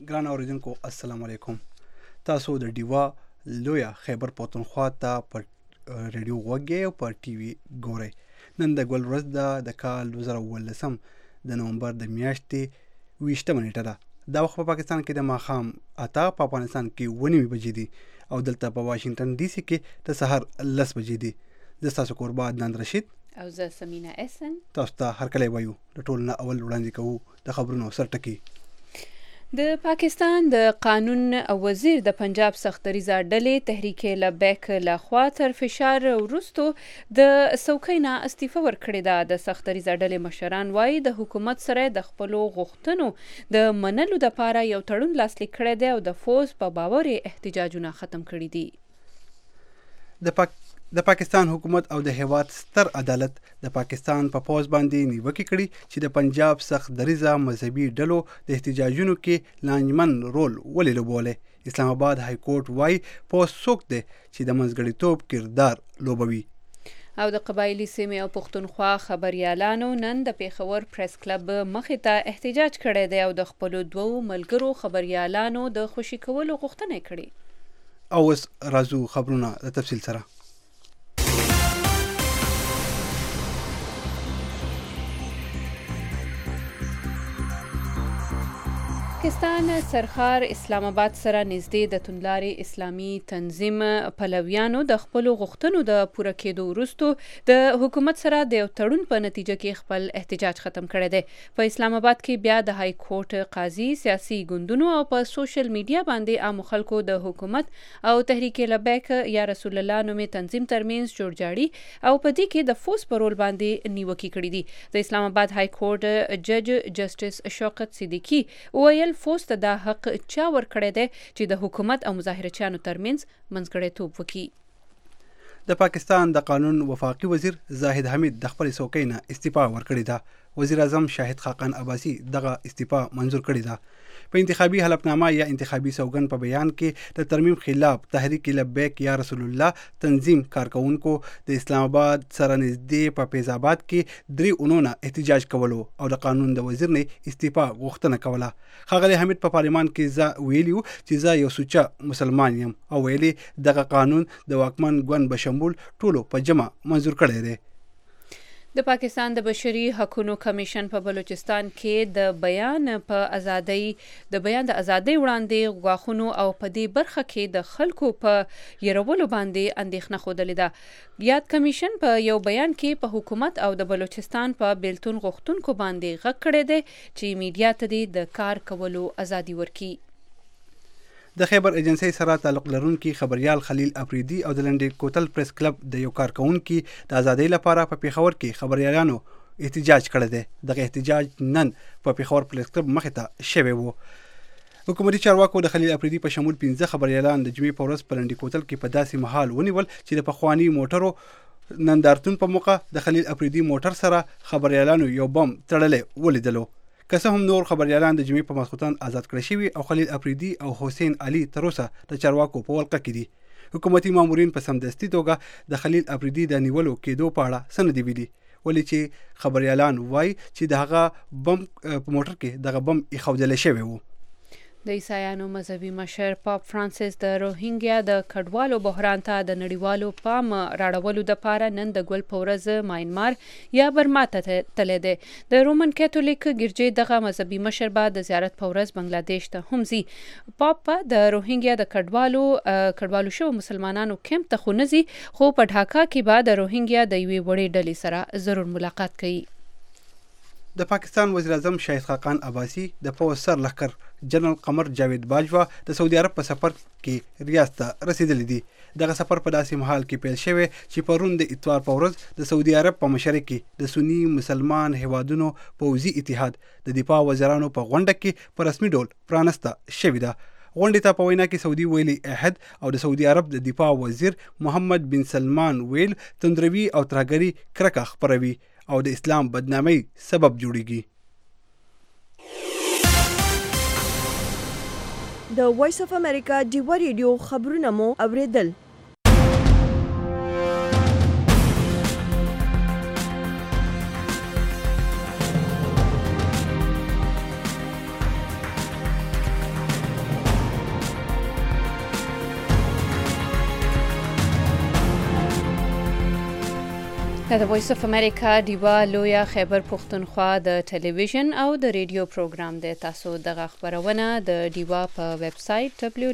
ګران اوریدونکو السلام علیکم. تاسو د ډیوا لویا خیبر پختونخوا ته پر ریډیو غوږی او پر ټي وي ګورئ. نن د ګل ورځ ده د کال 2019 د نومبر د میاشتې 20 نیټه ده. دا وخت په پاکستان کې د ماښام اته، په افغانستان کې 9 بجې دي او دلته په واشنگټن ډي سي کې د سحر 10 بجې دي. زه تاسو کوربه عدنان رشید او زه سمینا احسن تاسو ته هرکلی وایو. د ټول نه اول وړاندې کوو د خبرونو سرټکی. د پاکستان د قانون وزیر د پنجاب سختدریزه ډلې تحریک لبیک لخوا تر فشار وروسته د څوکۍ نه استعفا ورکړې ده. د سختدریزه ډلې مشران وایي د حکومت سره د خپلو غوښتنو د منلو لپاره یو تړون لاسلیک کړی دی او د فوز په باور احتجاجونه ختم کړي دي. د پاکستان حکومت او د هیواد ستر عدالت د پاکستان په پوز باندې نیوکه کړي چې د پنجاب سختدریزه مذهبي ډلو د احتجاجونو کې لانجمن رول ولې لوبولی. اسلام آباد های کورټ وايي پوز څوک دی چې د منځګړیتوب کردار لوبوي. او د قبایلی سیمې او پښتونخوا خبريالانو نن د پیښور پریس کلب مخې ته احتجاج کړی دی او د خپل دوو ملګرو خبريالانو د خوشي کولو غوښتنه کړې. او اوس راځو خبرونه د تفصیل سره. پاکستان سرخار اسلام آباد سره نږدې د توندلارې اسلامي تنظیم پلویانو د خپل غوښتنو د پوره کېدو وروسته د حکومت سره د یو تړون په نتیجه کې خپل احتجاج ختم کړی دی. په اسلام آباد کې بیا د های کورټ قاضي، سیاسي ګوندونو او په سوشل میډیا باندې عام خلکو د حکومت او تحریک لبیک یا رسول الله نومي تنظیم ترمنځ جوړجاړي او په دې کې د فوز پر رول باندې نیوکې کړې دي. د اسلام آباد های کورټ جج جسټس شوکت صدیقی ویل فوز ته دا حق چا ورکړی دی چې د حکومت او مظاهرچیانو ترمنځ منځګړیتوب وکړي. د پاکستان د قانون وفاقي وزیر زاهد حمید د خپل څوکۍ نه استعفا ورکړې ده. وزیر اعظم شاهد خاقان عباسي دغه استعفا منظور کړې ده. په انتخابي حلفنامه یا انتخابي سوګند په بیان کې د ترمیم خلاف تحریک لبیک یا رسول الله تنظیم کارکونکو د اسلام آباد سره نږدې په فیض آباد کې 3 اونونه احتجاج کولو او د قانون د وزیر نه استعفا غوښتنه کوله. ښاغلی حمید په پارلمان کې زه ویلیو چې زه یو سوچه مسلمان یم او ویلي دغه قانون د واکمن ګوند بشمول ټولو په جمع منظور کړی دی. د پاکستان د بشري حقوقو کمیشن په بلوچستان کې د بیان د ازادۍ وړاندې غواخونو او په دې برخه کې د خلکو په يرولو باندې اندېښنه خوده ده. یاد کمیشن په یو بیان کې په حکومت او د بلوچستان په بیلتون غوښتونکو باندې غږ کړی دی چې میډیا ته د کار کولو ازادي ورکړي. د خیبر ایجنسی سره تعلق لرونکي خبريال خلیل افریدي او د لنډۍ کوتل پریس کلب د یو کارکونکي د ازادۍ لپاره په پیښور کې خبريالانو احتجاج کړی دی. دغه احتجاج نن په پیښور پریس کلب مخې ته شوی و. حکومتي چارواکو د خلیل افریدي په شمول 15 خبريالان د جمعې په ورځ په لنډۍ کوتل کې په داسې مهال ونیول چې د پخواني موټرو نندارتون په موقع د خلیل افریدي موټر سره خبريالانو یو بم تړلی ولیدلو. که څه هم نور خبريالان د جمعې په ماسخوتن آزاد کړی شوي او خلیل افریدي او حسین علي تر اوسه د چارواکو په ولقه کې دي. حکومتي مامورین په سمدستي توګه د خلیل افریدي د نیولو کېدو په اړه څه نه دي ویلي، ولې چې خبريالان وایي چې د هغه بم په موټر کې دغه بم ایښودلی شوی و. د عیسایانو مذهبي مشر پاپ فرانسیس د روهینګیا د کډوالو بحران ته د نړیوالو پام راړولو لپاره نن د ګل په ورځ ماینمار یا برما ته تللی دی. د رومن کاتولیک ګرجې دغه مذهبي مشر به د زیارت په ورځ بنگلاديش ته هم ځي. پاپ د روهینګیا د کډوالو شو مسلمانانو کیمپ ته خو نه ځي، خو په ډھاکا کې به د روهینګیا د یوې وړې ډلې سره ضرور ملاقات کوي. د پاکستان وزیر اعظم شاهد خاقان عباسي د پوځ سر لښکر جنرال قمر جاوید باجوا د سعودي عرب په سفر کې ریاض ته رسیدلی دي. دغه سفر په داسې محل کې پیل شوی چې پرون د اتوار په ورځ د سعودي عرب په مشرق کې د سنی مسلمان هیوادونو پوځي اتحاد د دفاع وزیرانو په غونډه کې په رسمي ډول پرانسته شوې ده. غونډې ته په وینا کې سعودي ویلي احد او د سعودي عرب د دفاع وزیر محمد بن سلمان ویل تندروي او ترهګري کرکه خپروي او د اسلام بدنامي سبب جوړیږي. د وایس اف امریکا ډیوا ریډیو خبرونه مو اوریدل. د وایس اف امریکا دیوا لویا خیبر پښتونخوا د ټلویزیون او د ریډیو پروګرام دی. تاسو دغه خبرونه د دیوا په ویب سټ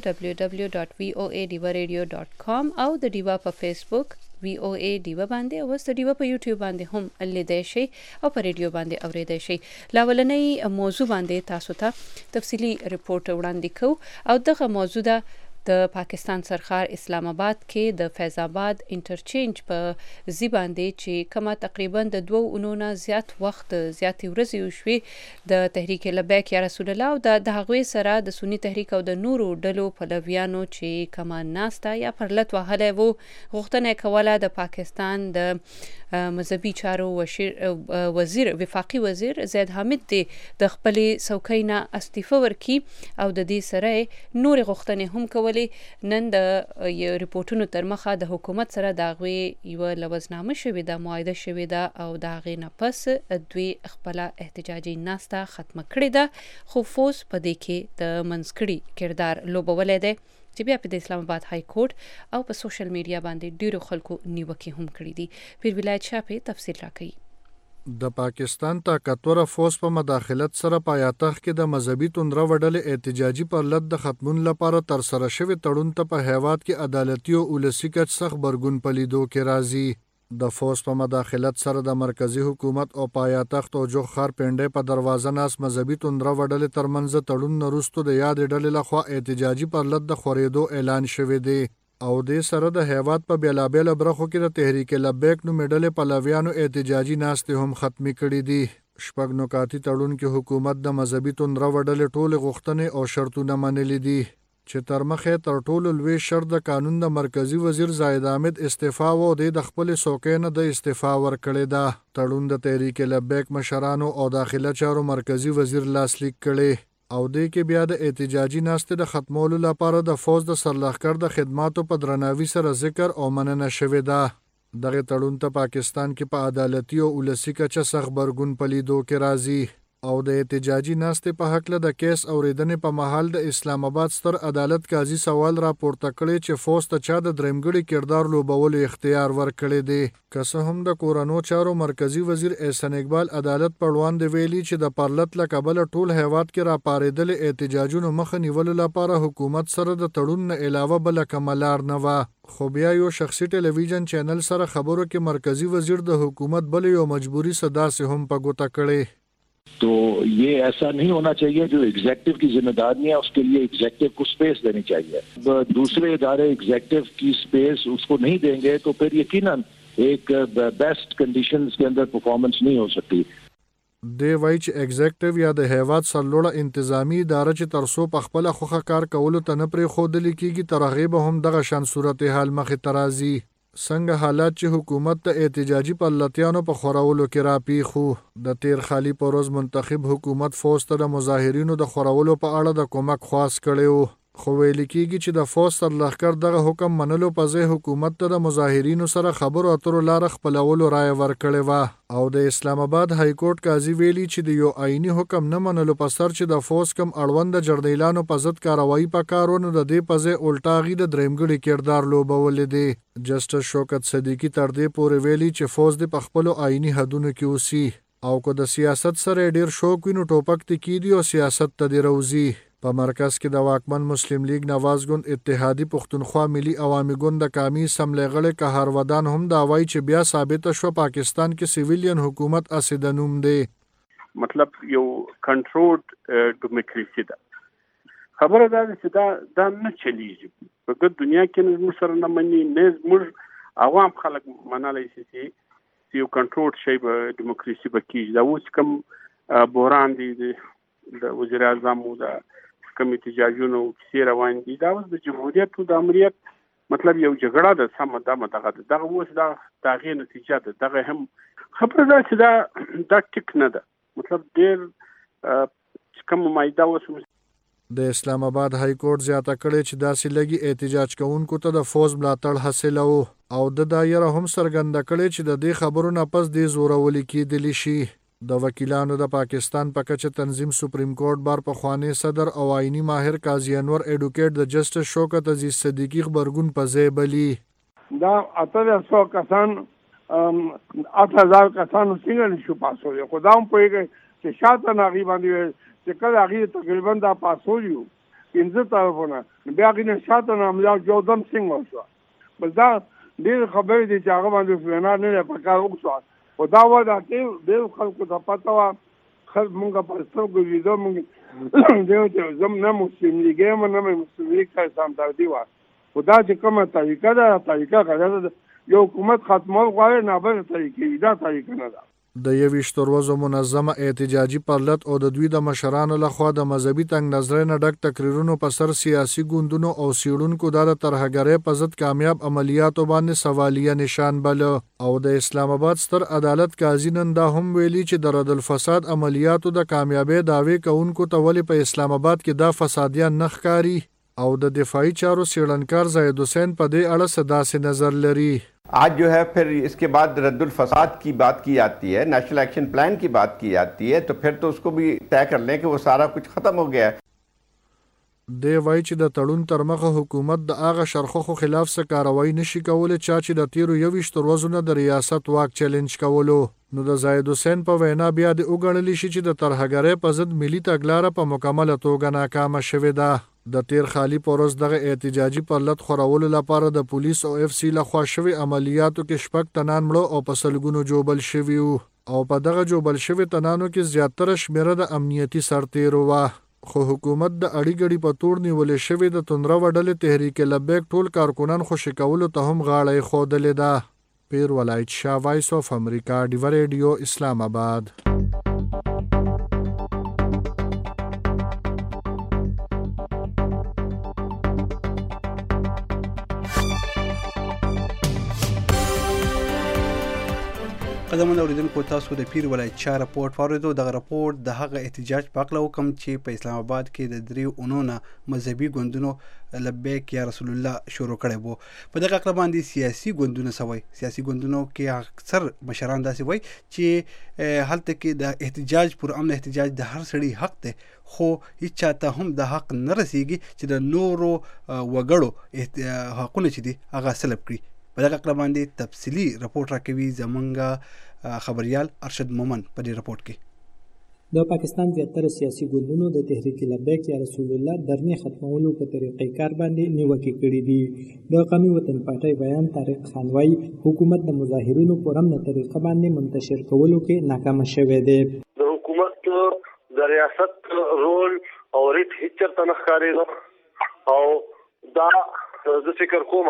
www.voadiwaradio.com او د دیوا په فیسبوک VOA دیوا باندې او د دیوا په یوټیوب باندې هم لیدای شئ او په ریډیو باندې اوریدای شئ. لاولنۍ موضوع باندې تاسو ته تفصیلی ریپورت وړاندې کوو او دغه موضوع ده د پاکستان سرخار اسلام آباد کې د فیض آباد انټرچینج په ځای باندې چې کما تقریبا د 2 اونو نه زیات وخت زیاتې ورځې وشوي د تحریک لبیک یا رسول الله او د هغوی سره د سنی تحریک او د نورو ډلو پلویانو چې کما ناستا یا پرلت وهله وو غوښتنه کوله د پاکستان د مذهبي چارو وزیر وفاقي وزیر زید حامد د خپل څوکۍ نه استعفا ورکړي او د دې سره نور غوښتنې هم کولې. نن د ریپورتونو تر مخه د حکومت سره د غوي یو لوزنامه شوې ده معاهده شوې ده او د غي نه پس دوی خپل احتجاجي ناسته ختم کړې ده. خو فوز په دې کې د منځکړي کردار لوبولې ده چې بیا په اسلام آباد های کورټ او په سوشل میډیا باندې ډیرو خلکو نیوکې هم کړې دي. پیر ولایت شاپې تفصیل راکړي. د پاکستان طاقتور فوج په مداخلت سره پایتخت کې د مذهبي توندره وډلې احتجاجي پرلت د ختمون لپاره تر سره شوی تړون ته په هیواد کې عدالتي او ولسی کچ سخت برګون پلیدو کې راځي. د فوج په مداخلت سره د مرکزی حکومت او پایتخت او جوخ خار پنده په دروازه ناس مذهبي توندره وډلې ترمنځ تړون نورستو د یاد ډلې لخوا احتجاجي پرلت د خورېدو اعلان شوی دی او د سره د هیواد په بیلابیل برخو کې د تحریک لبیک نو مډلې پلویانو احتجاجي ناستې هم ختمي کړې دي. شپږ نکاتي تړون کې حکومت د مذهبي توندره وډلې ټول غوښتنې او شرطونه منلې دي چې تر مخه تر ټولو لوی شرط د قانون د مرکزی وزیر زاید حامد استعفا و د خپل څوکۍ نه د استعفا ورکړې ده. تړون د تحریک لبیک مشرانو او داخله چارو مرکزی وزیر لاسلیک کړي او دې کې بیا د احتجاجي ناستې د ختمولو لپاره د فوج د سرلښکر د خدماتو په درناوي سره ذکر او مننه شوې ده. دغه تړون ته پاکستان کې په عدالتي او ولسی کچه سخت برګون پلیدو کې راځي او د احتجاجي ناستې په حق له د کیس اوریدنې په محل د اسلام آباد ستر عدالت قاضي سوال راپورته کړی چې فوج ته چا د درېمګړي کردار لوبولو اختیار ورکړی دی. که څه هم د کورونو چارو مرکزی وزیر احسان اقبال عدالت پر وړاندې ویلي چې د پرلت له کبله ټول هیواد کې راپارېدلې احتجاجونو مخه نیولو لپاره حکومت سره د تړون نه علاوه بله کومه لار نه وه. خو بیا یو شخصي ټلویزیون چینل سره خبرو کې مرکزی وزیر د حکومت بل یو مجبوري صدا سے هم په ګوته کړي. तो ये ऐसा नहीं होना चाहिए. जो एग्जेक्टिव की जिम्मेदारी है उसके लिए एग्जेक्टिव को स्पेस देनी चाहिए. दूसरे इदारे एग्जेक्टिव की स्पेस उसको नहीं देंगे तो फिर यकीनन एक बेस्ट कंडीशंस के अंदर परफॉर्मेंस नहीं हो सकती. دی وای چې ایگزیکټیو یا د هیواد سرلوړه انتظامی اداره چې ترسو په خپل خوخه کار کولو ته نه پرې خودلی کیږي ترغیب هم دغه شان صورتحال مخې ترازی. څنګه حالات چې حکومت ته احتجاجي پلتیانو په خورولو کې راپیخو. د تیر خالی پروز منتخب حکومت فوج ته د مظاهرینو د خورولو په اړه د کومک خواست کړي خو ویل کېږي چې د فوج سرلښکر دغه حکم منلو په ځای حکومت ته د مظاهرینو سره خبرو اترو لار خپلولو رائے ورکړې و او د اسلام آباد های کورټ قاضي ویلي چې د یو آئینی حکم نه منلو په سر چې د فوج کم اړوند جړدیلانو په ضد کاروایی پکارونه د دې په ځای الټاغي د درېمګړي کردار لوبولې دي. جسټس شوکت صدیقی تر دې پورې ویلي چې فوج د خپل آئینی حدونو کې اوسي او کو د سیاست سره ډیر شوق وینو ټوپک تکې دي او سیاست ته دی روزي. په مرکز کې د واکمن مسلم لیگ نواز ګوند اتحادی پښتونخوا ملي عوامي ګوند د قومي اسمبلی غړي قهر ودان هم دا وایي چې بیا ثابت شو پاکستان کې سیویلین حکومت اسیدنوم دی. مطلب یو کنټرولډ ډیموکراسي ده. خبره ده چې دا نه چلیږي په دنیا کې موږ سره نه مني نه موږ عوام خلک منالای شي چې یو کنټرول شي به ډیموکراسي به کیږي. دا اوس کوم بحران دی د وزیر اعظم او د کوم احتجاجونو کیسې روان دي دا اوس د جمهوریت او د امریت مطلب یو جګړه ده سم دغه اوس دا هغې نتیجه ده. دغه هم خبره ده چې دا ټیک نه ده. مطلب ډېر کوم مایده اوس د اسلام آباد های کورټ زیاته کړې چې داسې لګي احتجاج کوونکو ته د فوج ملاتړ حاصل او د دایره هم څرګنده کړې چې د دې خبرو نه پس دې زورولې کېدلی شي. د وکیلانو د پاکستان په کچه تنظیم سپریم کورټ بار پخوانی صدر او آئینی ماهر قاضي انور ایډوکیټ د جسټس شوکت عزیز صدیقی خبرګون په ځای بلی. دا 800 کسان 8000 کسانو څنګه نشو پاسول. خدام پوهیږي چې شاته ناغي باندې چې کله هغه تقریبا دا پاسول یو 15 طرفونه بیا هغه شاته ناملا جوړم څنګه وشو. بل دا ډېر خبرې دي چې هغه باندې فینا نه پکار وکړو. خدا ودا کې ډېر خلکو ته پتا وا خل مونږه په سترګو ویډیو مونږ دیو زم نه مسلم لیګم نه مسلم لیګ ته سم دا دی وا. خدا چې کومه طریقه ده طریقه غواړي یو حکومت ختمول غواړي نه به طریقې دا طریقه نه ده. د 21 ورځو منظمه احتجاجي پرلط او د دوی د مشرانو لخوا د مذهبي تنګ نظرۍ نه ډک تقریرونو په سر سیاسي ګوندونو او سیړونکو د ترهګرۍ په ضد کامیاب عملیاتو باندې سوالیه نشان بل. او د اسلام آباد ستر عدالت قاضي نن دا هم ویلي چې د رد الفساد عملیاتو د کامیابی داوی کوونکو ته ولې په اسلام آباد کې دا فسادیان نه ښکاري. او د دفاعي چارو سیړنکار زاهد حسین په دې اړه صداسې نظر لري. आज जो है फिर इसके बाद रद्दुल फसाद की बात की जाती है, नेशनल एक्शन प्लान की बात की जाती है, तो फिर तो उसको भी तय कर लें कि वो सारा कुछ ख़त्म हो गया है. دی وایي چې د تړون تر مخه حکومت د هغه شرخوخو خلاف څه کاروایی نشي کولی چا چې د تیرو 21 ورځو نه د ریاست واک چیلنج کولو. نو د زاهد حسین په وینا بیا د وګڼلی شي چې د ترهګرۍ په ضد ملي تګلاره په مکمله توګه ناکامه شوې ده. د تیر خالی پورز دغه احتجاجي پرلط خورولو لپاره د پولیس او اف سی لخوا شوی عملیاتو کې شپږ تنان مړه او په سلګونو جوبل شوي وو. او په دغه جوبل شوي تنانو کې زیاتره شمیره د امنیتي سرتیرو وه. خو حکومت د اړیګړي په تور نیولې شوی د توندره وډلې تحریک لبیک ټول کارکونان خوشي کولو ته هم غاړه ایښودلې ده. پیر ولایت شاه، وایس اف امریکا، ډیو ریډیو، اسلام آباد. قدمونه اوریدونکو تاسو د پیر ولایت شاه راپورټ واوریدو. دغه راپورټ د هغه احتجاج په اړه وکم چې په اسلام آباد کې د 3 اونونو نه مذهبي ګوندونو لبیک یا رسول الله شروع کړی وو. په دغه اړه باندې سیاسي ګوندونه سوي سیاسي ګوندونو کې اکثر مشران داسې وایي چې هلته کې د احتجاج پر امن احتجاج د هر سړي حق دی، خو هیڅ چاته هم د حق نه رسیږي چې د نورو وګړو حقونه چې دي هغه سلب کړي. په دغه اړه باندې تفصیلي راپورټ راکوي زمونږ خبريال ارشد مومن په دې راپورټ کې. د پاکستان زیاتره سیاسي ګوندونو د تحریک لبیک یا رسول الله درنې ختمولو په طریقې کار باندې نیوکې کړې دي. د قومي وطن پارټۍ بیان طارق خان وايي حکومت د مظاهرونو په امنه طریقه باندې منتشر کولو کې ناکام شوی دی. د حکومت د ریاست رول او ریټ هیڅ تر نه ښکارېده او دا زه فکر کوم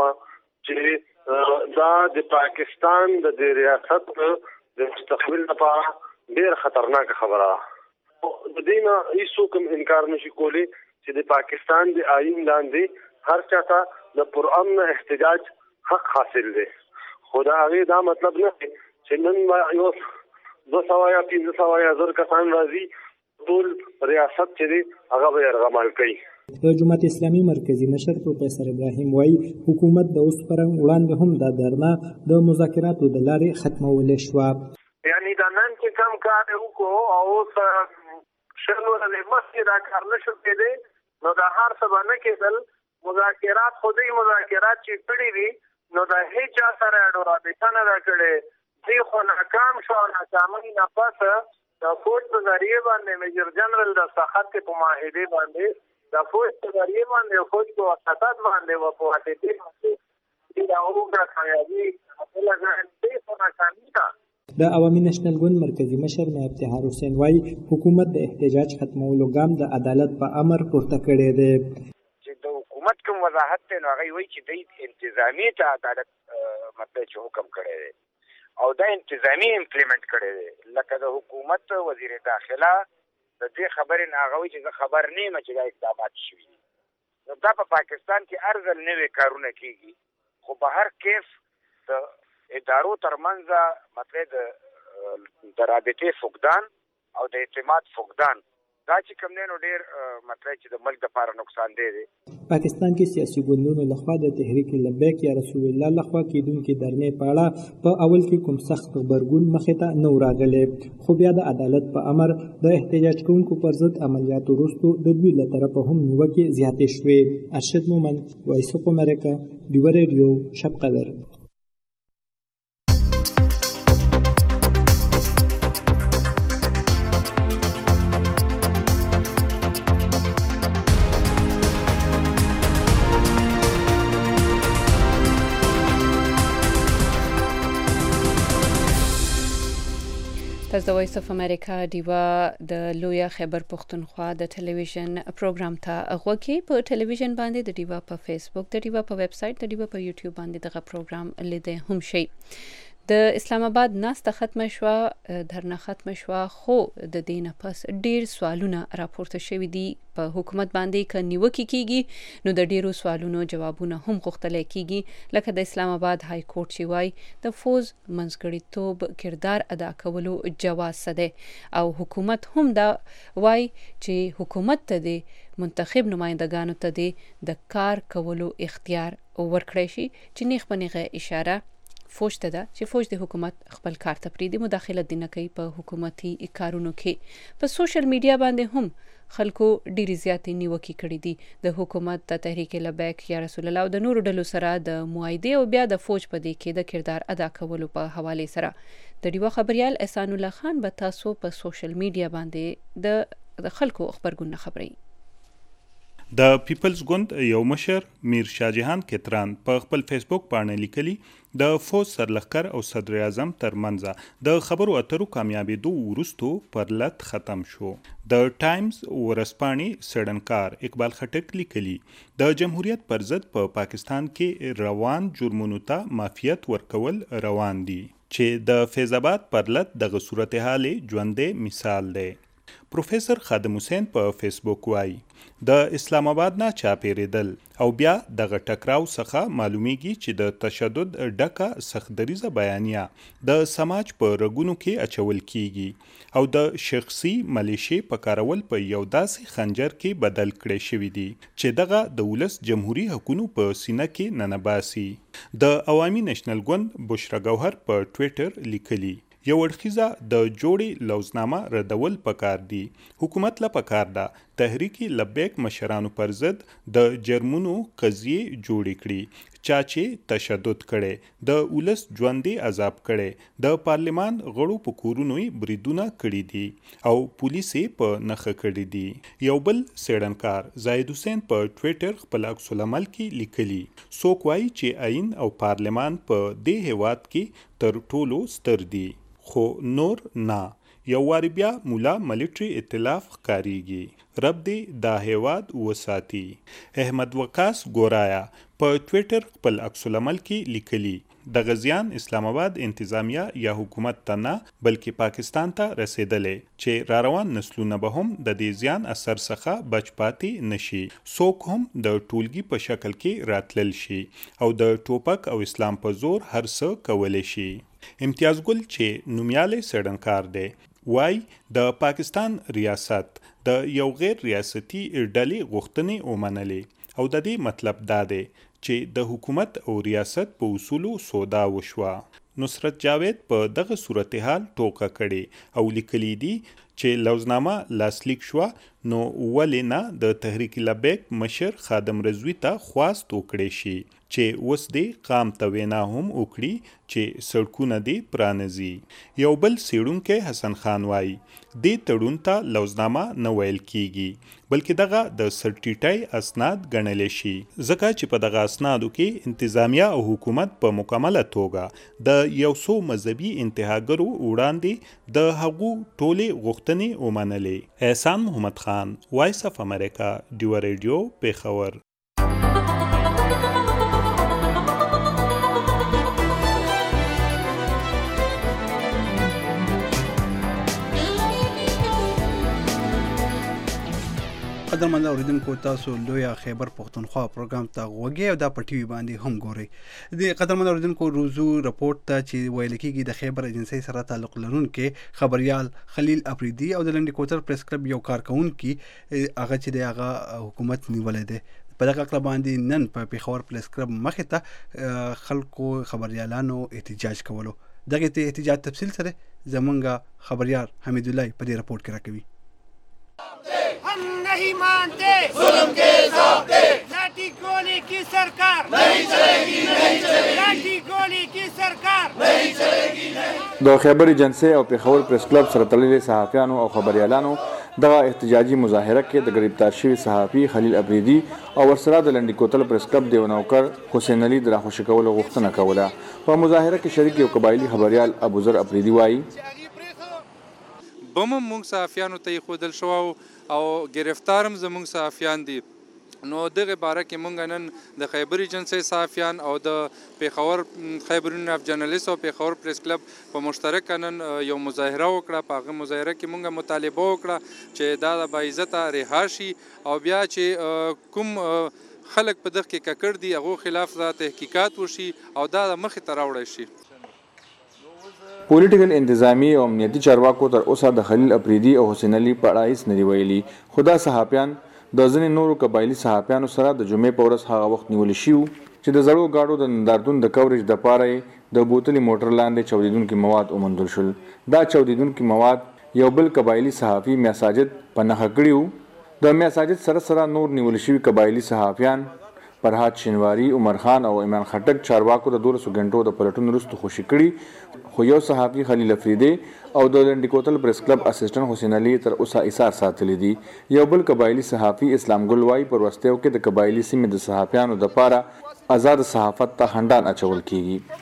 چې دا د پاکستان د ریاست د مستقبل لپاره ډېر خطرناک خبره ده. د دې نه هیڅوک هم انکار نشي کولی چې د پاکستان د آئین لاندې هر چاته د پرامن احتجاج حق حاصل دی. خو د هغې دا مطلب نه دی چې نن یو 200 یا 500 یا 1000 کسان راځي ټول ریاست چې دی هغه به یرغمال کوي. د جماعت اسلامي مرکزی مشر پروفیسور ابراهیم وايي حکومت د اوس پرنګ وړاندې هم دا درنه د مذاکراتو د لارې ختمول شو. یعنی دا نن چې کم کار وکړو او شنو له مسجد دا کار نشو کېدی نو دا هر څه باندې کېدل مذاکرات خودي مذاکرات چې کړی وي نو دا هیڅ سره اډورا نه دا کړي دی خو ناکام شو. ناکامۍ نه پس د فوج په ذریعه باندې میجر جنرال د سخت په معاهده باندې د فوج په ذریعه باندې فوج په وساتات باندې و په هټې باندې دا اوګه کامیابی خپل ځان دې په ناکامۍ ده. د عوامي نېشنل ګوند مرکزی مشر نایب طاهر حسین وايي حکومت د احتجاج ختمولو ګام د عدالت په امر پورته کړی دی. چې د حکومت کوم وضاحت دی نو هغه وایي چې د انتظامی ته عدالت مطلب چې حکم کړی دی او دا انتظامی امپلیمنٹ کړی دی. لکه د حکومت وزیر داخله د دې خبرې نه هغه وایي چې زه خبر نه یم چې دا اقدامات شوي دي. نو دا په پاکستان کې هر ځل نوي کارونه کېږي خو په هر کیس د ادارو ترمنځ مطلب د رابطې فقدان او د اعتماد فقدان دا چې کوم دی نو ډېر مطلب چې د ملک دپاره نقصان دی. پاکستان کې سیاسي ګوندونو لخوا د تحریک لبیک یا رسول الله لخوا کېدونکې درنې په اړه په اول کې کوم سخت غبرګون مخې ته نه و راغلی، خو بیا د عدالت په امر د احتجاج کوونکو پر ضد عملیاتو وروستو د دوی له طرفه هم نیوکې زیاتې شوې. ارشد مومن، وایس اف امریکا، ډیو ریډیو، شب قدر. تاسو د وایس اف امریکا دیوا د لویا خیبر پختونخوا د ټلویزیون پروګرام ته غوږی په ټلویزیون باندې د دیوا په فیسبوک د دیوا په ویب سټ د دیوا په یوټیوب باندې دغه پروګرام لیدل هم شي. د اسلام آباد ناسته ختمه شو، درنه ختمه شو، خو د دینه پس ډیر سوالونه راپورته شوي دي په حکومت باندې ک نیوکه کیږي. نو د ډیرو سوالونو جوابونه هم غوښتل کیږي، لکه د اسلام آباد های کورټ چې وای د فوز منځګړیتوب کردار ادا کولو جواز ده، او حکومت هم دا وای چې حکومت ته د منتخب نمائندگانو ته د کار کولو اختیار ورکړی شي، چې نیغ په نیغه اشاره فوج ته ده چې فوج د حکومت خپل کار ته پریدي مداخله دینه کوي په حکومتي کارونو کې. په سوشل میډیا باندې هم خلکو ډیری زیاتې نیوکې کړې دي د حکومت د تحریک لبیک یا رسول الله او د نورو ډلو سره د معاهده او بیا د فوج په دې کې د کردار ادا کولو په حواله سره. د دیوا خبريال احسان الله خان به تاسو په سوشل میډیا باندې د خلکو خبرګون خبري. د پیپلز ګوند یو مشر میر شاه جهان کتران په خپل فیسبوک باندې لیکلي د فوج سرلښکر او صدر اعظم ترمنځ د خبرو اترو کامیابېدو وروستو پرلت ختم شو. د ټایمز ورځپاڼې سړنکار اقبال خټک لیکلي د جمهوریت پر ضد په پاکستان کې روان جرمونو ته معافیت ورکول روان دي، چې د فیض آباد پرلت دغه صورتحال ژوندی مثال دی. پروفیسر خادم حسین په فیسبوک وای د اسلام آباد نه چاپیریدل او بیا دغه ټکراو څخه معلومیږي چې د تشدد ډکه سختدریزه بیانیه د سماج په رګونو کې اچول کیږي او د شخصي ملیشي په کارول په یو داسې خنجر کې بدل کړي شوی دی چې دغه د ولس جمهوریت حقوقو په سینه کې ننباسي. د عوامي نېشنل ګوند بشرا ګوهر په ټویټر لیکلي یو اړخیزه د جوړې لوزنامه ردول پکار دي. حکومت له پکار ده تحریک لبیک مشرانو پر ضد د جرمونو قضیې جوړې کړي، چا چې تشدد کړي، د ولس ژوندې عذاب کړي، د پارلمان غړو په کورونو بریدونه کړي دي او پولیس په نخښه کړي دي. یو بل څېړنکار زاهد حسین په ټویټر خپل عکس العمل کې لیکلي څوک وایي چې آئین او پارلمان په دې هیواد کې تر ټولو ستر دي، خو نور نه. یو واری بیا مولا ملیټری ائتلاف ښکاریږي، رب دې دا هیواد وساتي. احمد وقاص ګورایا په ټویټر خپل عکس العمل کې لیکلي د غزیان اسلام آباد انتظامیه یا حکومت ته نه بلکې پاکستان ته رسیدلې چې را روان نسلونه به هم د دې زیان اثر څخه بچ پاتې نشي، څوک هم د ټولګي په شکل کې راتلل شي او د ټوپک او اسلام په زور هر څه کولی شي. امتیاز ګل چې نومیالی څېړنکار دی وای د پاکستان ریاست د یو غیر ریاستي ډلې غوښتنې ومنلې او د دې مطلب دا دی چې د حکومت او ریاست په اصولو سودا وشوه. نصرت جاوید په دغه صورتحال ټوکه کړي او لیکلي دي چې لوزنامه لاسلیک شوه نو ولې نه د تحریک لبیک مشر خادم رضوي ته خواست وکړی شي چې اوس دې قام ته وینا هم وکړي چې سړکونه دې پرانځي. یو بل څېړونکی حسن خان وایي دې تړون ته لوزنامه نه ویل کیږي بلکې دغه د سرټیټۍ اسناد ګڼلی شي، ځکه چې په دغه اسنادو کې انتظامیه او حکومت په مکمله توګه د یو څو مذهبي انتهاګرو وړاندې د هغو ټولې غوښتنې ومنلې. احسان محمد خان، وایس اف امریکا، ډیوا ریډیو، پیښور. قدرمن اوریدونکو تاسو لویا خیبر پختونخوا پروګرام ته غوږی او دا په ټي وي باندې هم ګورئ. د قدرمن اوریدونکو روزو رپورت ته چې ویل کېږي د خیبر ایجنسی سره تعلق لرونکي خبريال خلیل افریدي او د لنډي کوتل پریس کلب یو کارکونکي هغه چې د هغه حکومت نیولې ده. په دغه کلب باندې نن په پیښور پریس کلب مخې ته خلکو خبريالانو احتجاج کولو. دغه احتجاج تفصیل سره زمونږ خبريال حمید الله په دې رپورت کې راکوي. हम नहीं मानते जुल्म के ज़ाब्ते, लाठी गोली की सरकार नहीं चलेगी, नहीं चलेगी, लाठी गोली की सरकार नहीं चलेगी, नहीं. د خیبر ایجنسی او پیښور پریس کلب سره تړلي صحافیانو او خبريالانو دغه احتجاجي مظاهره کې د گرفتار شوي صحافي خلیل افریدي او ورسره د لنډي کوتل پریس کلب دیو نوکر حسین علي د راخوشي کولو غوښتنه کوله. په مظاهره کې شریک یو قبایلی خبريال ابوذر افریدي وایي بم هم موږ صحافیانو ته ایښودل شوی او ګرفتار هم زموږ صحافیان دي. نو دغه باره کې مونږ نن د خیبر ایجنسۍ صحافیان او د پیښور خیبر یونین اف جرنالیست او پیښور پریس کلب په مشترکه نن یو مظاهره وکړه. په هغه مظاهره کې مونږ مطالبه وکړه چې دا د باعزته رها شي او بیا چې کوم خلک په دغه کې ککړ دي هغو خلاف تحقیقات وشي او دا د مخې ته راوړی شي. پولیټیکل انتظامی او امنیتي چارواکو تر اوسه د خلیل افریدي او حسین علي په اړه هیڅ نه دي ویلي. خو دا صحافیان د ځینې نورو قبایلي صحافیانو سره د جمعې په ورځ هغه وخت نیول شوي چې د زړو ګاډو د نندارتون د کوریج دپاره یې د بوتلې موټر لاندې چاودېدونکي مواد وموندل شول. دا چاودېدونکي مواد یو بل قبایلي صحافي میا ساجد په نښه کړي وو. د میا ساجد سره نور نیول شوي قبایلي صحافیان فرهاد شینواري، عمر خان او ایمان خټک چارواکو د 12 غنټو د پلټون وروسته خوشي کړي. خو یو صحافي خلیل افریدي او د لنډي کوتل پریس کلب اسسټنټ حسین علي تر اوسه ایثار ساتلی دي. یو بل قبایلي صحافي اسلام ګل وايي پر وروستیو کې د قبایلي سیمې د صحافیانو دپاره آزاد صحافت ته خنډان اچول کیږي.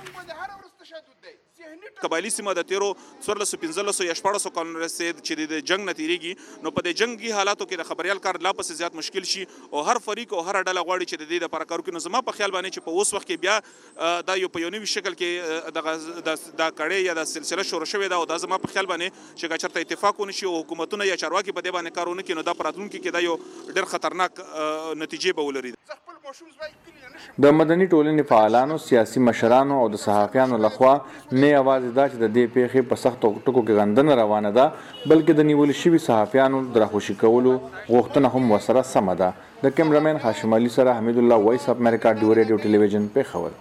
قبایلی سیمه د تیرو 1415 یا 1400 کلونو رسید چې د جنگ نه تیریږي. نو په دې جنگي حالاتو کې د خبريال کار لا پسې زیات مشکل شي او هر فریق او هر ډله غواړي چې د دې لپاره کار وکړي. نو زما په خیال باندې چې په اوس وخت کې بیا دا یو په یو نوي شکل کې د کړې یا د سلسله شروع شوې ده او دا زما په خیال باندې چې چېرته اتفاق ونشي او حکومتونه یا چارواکي په دې باندې کار ونه کړي نو دا په راتلونکي کې دا یو ډېر خطرناک نتیجې به ولري. د مدني ټولنې فعالانو، سیاسي مشرانو او د صحافیانو لخوا نه یوازې دا چې د دې پیښې په سختو ټکو کې غندنه روانه ده بلکې د نیول شوي صحافیانو د راخوشي کولو غوښتنه هم ورسره سمه ده. د کیمرامین هاشم علي سره حمید الله، وایس اف امریکا، ډیو ریډیو ټلویزیون، پیښور.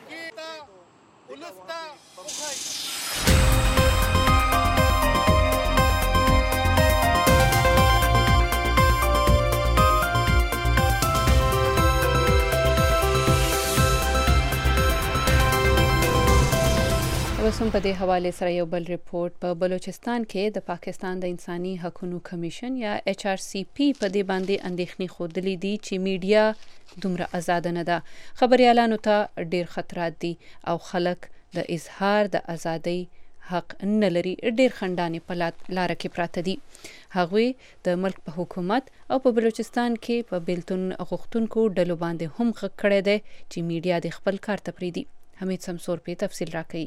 اوس هم په دې حواله سره یو بل ریپورت. په بلوچستان کې د پاکستان د انساني حقوقو کمیشن یا HRCP په دې باندې اندېښنې ښودلې دي چې میډیا دومره آزاد نه ده. خبريالانو ته ډېر خطرات دي او خلک د اظهار د ازادۍ حق نه لري. ډېر خنډانې په لاره کې پراته دي. هغوی د ملک په حکومت او په بلوچستان کې په بیلتون غوښتونکو ډلو باندې هم غږ کړی دی چې میډیا د خپل کار ته پرېږدي. حمید سمسور په تفصیل راکوي.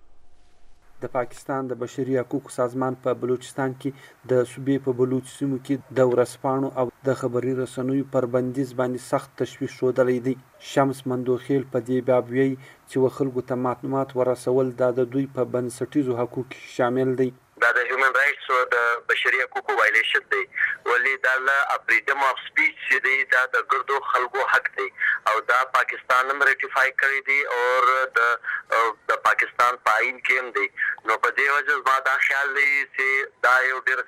د پاکستان د بشري حقوقو سازمان په بلوچستان کې د صوبې په بلوچ سیمو کې د ورځپاڼو او د خبري رسنیو پر بندیز باندې سخت تشویش ښودلی دی. شمس مندوخیل په دې باب وایي چې خلکو ته معلومات ورسول دا د دوی په بنسټیزو حقوقو شامل دی. دا د هیومن رائټس او د بشري حقوقو وایلیشن دی ولې دا له فریډم اف سپیچ چې دی دا د ګردو خلکو حق دی او دا پاکستان هم ریټیفای کړی دی او د پاکستان پاین کې هم دی. نو په دې وجه زما دا خیال دی چې دا یو ډېر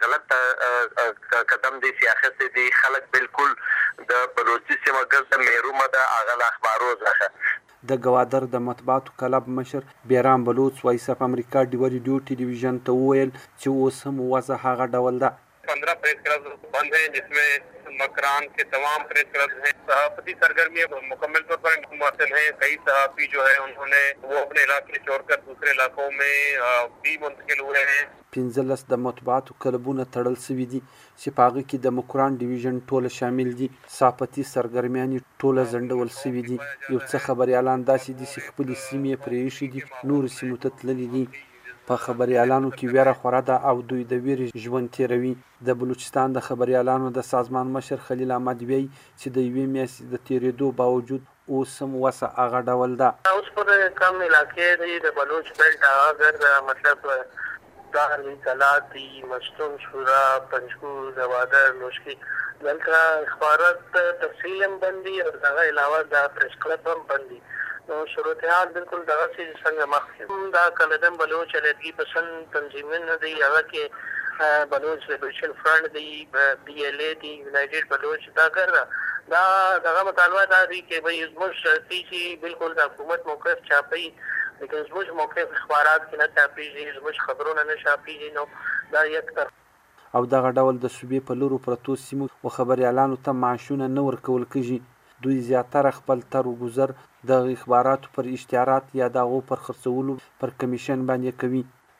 غلط قدم دی چې اخیستی دی. خلک بالکل د بلوچي سیمه ګرد محرومه ده هغه له اخبارو څخه. د ګوادر د مطبوعاتو کلب مشر بیرام بلوچ وایس اف امریکا ډیو ریډیو ټلویزیون ته وویل چې اوس هم وضع هغه ډول ده. 15 प्रेस क्लब बंद हैं जिसमें मकरान के तमाम प्रेस क्लब हैं. सहाफती सरगर्मियाँ मुकम्मल तौर पर मुअत्तल हैं. कई सहाफ़ी जो है उन्होंने वो अपने इलाके छोड़कर दूसरे इलाकों में भी मुंतकिल हुए हैं. 15 د مطبوعاتو کلبونه تړل شوي دي چې په هغه کې د مکران ډیویژن ټوله شامل دي. صحافتي سرګرمیانې ټوله ځنډول شوي دي. یو څه خبریالان داسې دي چې خپلې سیمې پرې ایښي دي نورو سیمو ته تللي دي. په خبریالانو کې ویره خوره ده او دوی د ویرې ژوند تیروي. د بلوچستان د خبریالانو د سازمان مشر خلیل احمد وایي چې د یوې میاشتې د تیریدو باوجود اوس هم وضع هغه ډول ده. اوس پر کم علاقې دی د بلوچ بیلټ اگر مطلب دار کلات دی مشتون شورا پنجکور زوادر نوشکی دلته اخبارات تفصیل هم بندي او دغه علاوه د پریس کلب هم بندي. نو صورتحال بالکل دغه چې څنګه مخکې دا کلدم بلوچ علیحدګي پسند تنظیمونه دی هغه کې بلوچ لیبریشن فرنٹ دی BLA دی یونایټډ بلوچ دا ګرځه دا دغه مطالبه دا دی چې به زموږ شرطي چې بالکل د حکومت موقف چاپي لیکن زموږ موقف اخبارات کې نه چاپیږي زموږ خبرونه نه چاپیږي. نو دا یک طرف او دغه ډول د صوبې په لورو پرتو سیمو و خبریالانو ته معاشونه نه ورکول کېږي. دوی زیاتره خپل تر گذر د اخباراتو پر اشتهارات یا د هغو پر خرڅولو پر کمیشن باندې کوي.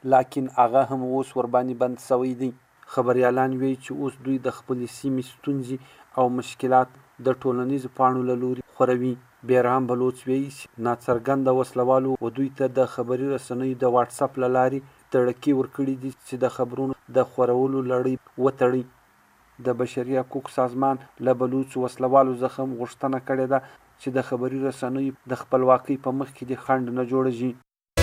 لاکن هغه هم اوس ورباندې بند سوی دی. خبریالان وایي چې اوس دوی د خپلې سیمې ستونزې او مشکلات د ټولنیزو پاڼو له لوري خوروي. بیرام بلوچ وایي چې ناڅرګنده وسلوالو و دوی ته د خبري رسنیو د واټساپ له لارې تړکې ورکړي دي چې د خبرونو د خورولو لړۍ وتړي. د بشري حقوقو سازمان له بلوچ وسلوالو څخه هم غوښتنه کړې ده چې د خبري رسنیو د خپلواکۍ په مخ کې د خنډ نه جوړه شي.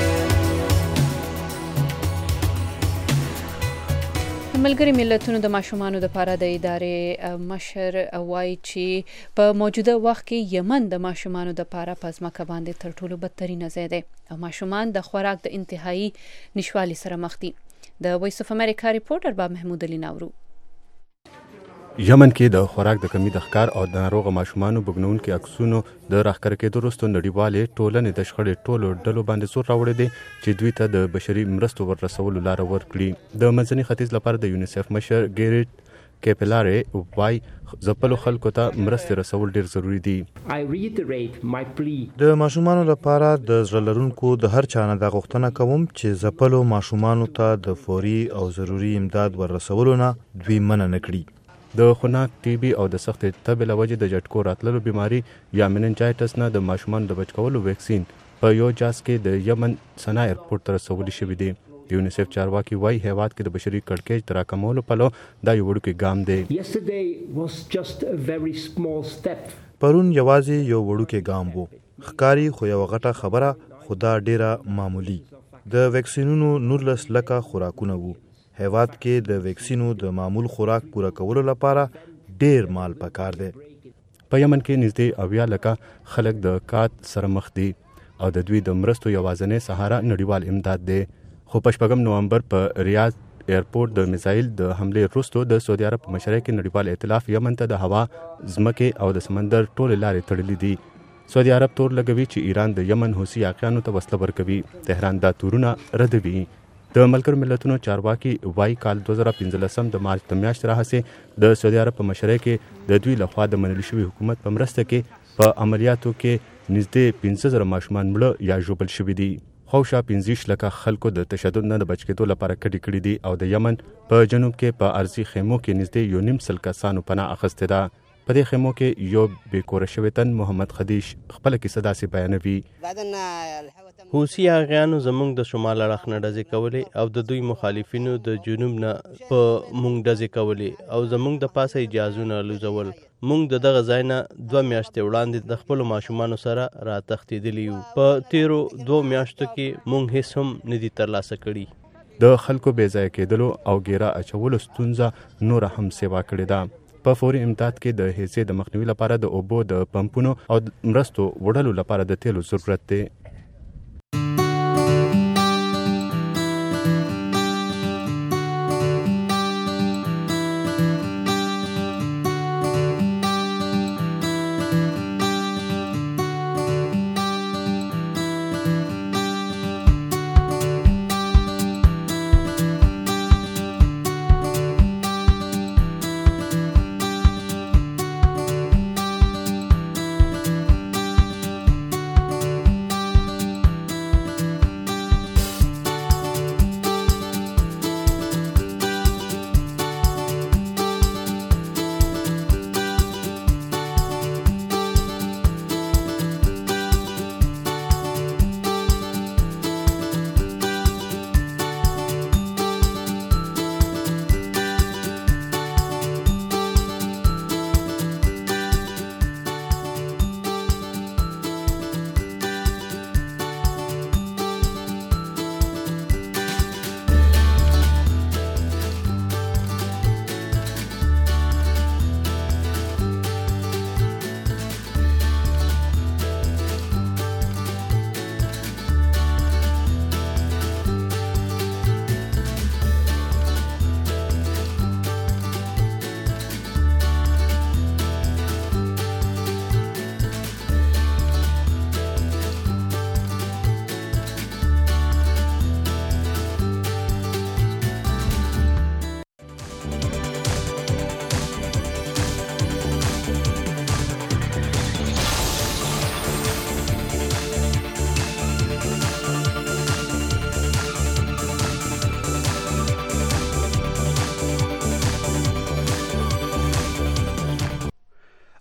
ملګري ملتونو د ماشومانو لپاره د ادارې مشر وایي چې په موجوده وخت کې یمن د ماشومانو لپاره په ځمکه باندې تر ټولو بدترینه ځای دی او ماشومان د خوراک د انتهایی نشوالي سره مخ دي. د وایس اف امریکا ریپورټر با محمود علي ناورو. یمن کې د خوراک د کمی د ښکار او د ناروغه ماشومانو بوږنونکي عکسونو د راښکاره کېدو وروسته نړیوالې ټولنې د شخړې ټولو ډلو باندې زور راوړی دی چې دوی ته د بشري مرستو ورسولو لاره ورکړي. د منځني ختیځ لپاره د یونیسف مشر ګیریټ کیپلاري وایي ځپلو خلکو ته مرستې رسول ډیر ضروری دي. د ماشومانو لپاره د زړه لرونکو د هر چا نه دا غوښتنه کوم چې ځپلو ماشومانو ته د فوري او ضروري امداد ورسولو نه دوی منع نه کړي. د خنک ټي بي او د سختې تبې له وجې د جټکو راتللو بیماري یا مننجایټس نه د ماشومانو د بچ کولو ویکسین په یو جاز کې د یمن سنا ایرپورټ ته رسولي شوي دي. د یونیسف چارواکي وایي هیواد کې د بشري کړکېچ د راکمولو پلو دا یو وړوکی ګام دی. پرون یوازې یو وړوکی ګام وو، ښکاري خو یوه غټه خبره، خو دا ډیره معمولی. د ویکسینونو 19 لکه خوراکونه وو. هیواد کې د ویکسینو د معمول خوراک پوره کولو لپاره ډیر مال پکار دی. په یمن کې نږدې 80 لکه خلک د کات سره مخ دي او د دوی د مرستو یوازینی سهاره نړیوال امداد دی. خو په 4 نومبر په ریاض ایرپورټ د میزایل د حملې وروسته د سعودي عرب په مشرۍ کې نړیوال ائتلاف یمن ته د هوا، ځمکې او د سمندر ټولې لارې تړلې دي. سعودي عرب تور لګوي چې ایران د یمن حوثي عاقیانو ته وسله ورکوي. تهران دا تورونه ردوي. د ملګرو ملتونو چارواکي وایي کال 2015 د مارچ د میاشتې راهیسې د سعودي عرب په مشرۍ کې د دوی لخوا د منل شوي حکومت په مرسته کې په عملیاتو کې نږدې 15,000 ماشومان مړه یا ژوبل شوي دي. خو 15 لکه خلکو د تشدد نه د بچ کېدو لپاره کډې کړي دي او د یمن په جنوب کې په ارضي خیمو کې نږدې 1.5 کسانو پناه اخیستې ده. په دې خیمو کې یو بېکوره شوی تن محمد خدیش خپله کیسه داسې بیانوي. حوثي عاقیانو زموږ د شمال اړخ نه ډزې کولې او د دوی مخالفینو د جنوب نه په موږ ډزې کولې او زموږ د پاسه اجازونه لوزول. موږ د دغه ځای نه 2 میاشتې وړاندې د خپلو ماشومانو سره راتښتېدلي یو. په تیرو 2 میاشتو کې موږ هیڅ هم نه دي ترلاسه کړي. د خلکو بې ځایه کېدلو او ګیره اچولو ستونزه نوره هم سیوا کړې ده. په فوري امداد کې د هیڅې د مخنیوي لپاره د اوبو د پمپونو او مرستو وړلو لپاره د تیلو ضرورت دی.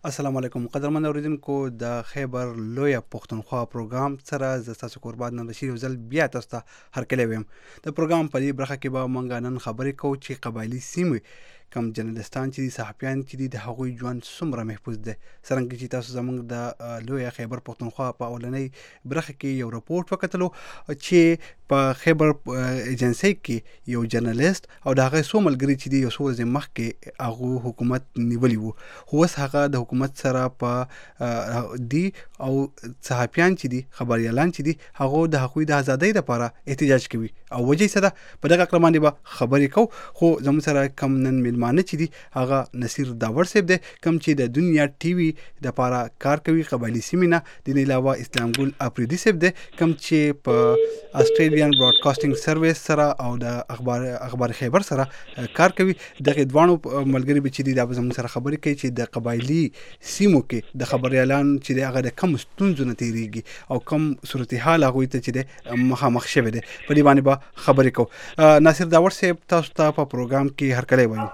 السلام علیکم قدرمن اوریدونکو د خیبر لویه پښتونخوا پروګرام سره ز تاسو قربان نن رشید وزل بیا تاسو ته هرکلی ویم د پروګرام په دې برخه کې به مونږ نن خبرې کوو چې قبایلی سیمې کم جرنالستان چې دي صحافیان چې دي د هغوی ژوند څومره محفوظ دی څرنګه چې تاسو زموږ د لویه خیبر پښتونخوا په اولنۍ برخه کې یو رپورټ وکتلو چې په خیبر ایجنسی کې یو جرنالست او د هغه څو ملګري چې دي یو څو ورځې مخکې هغه حکومت نیولی وو خو اوس هغه د حکومت سره په دی او صحافیان چې دي خبريالان چې دي هغه د هغوی د ازادۍ لپاره احتجاج کوي او وجه څه ده په دغه اقلام باندې به خبرې کوو خو زموږ سره کم نن مانه چې دي هغه نصیر داور صاحب دی کم چې د دنیا ټي وي د لپاره کار کوي قبایلی سیمې نه د نه علاوه اسلام ګل افریدي صاحب دی کم چې په استریلیان براډکاسټینګ سرویس سره او د اخبار خیبر سره کار کوي دغه دوانو ملګری به چې دي د زموږ سره خبرې کوي چې د قبایلی سیمو کې د خبريالان چې د هغه د کم ستونزو نه تیریږي او کم صورتحال هغه ته چې د مخامخ شوی دی په دې باندې به خبرې کوو ناصر داور صاحب تاسو ته په پروګرام کې هرکلی وایو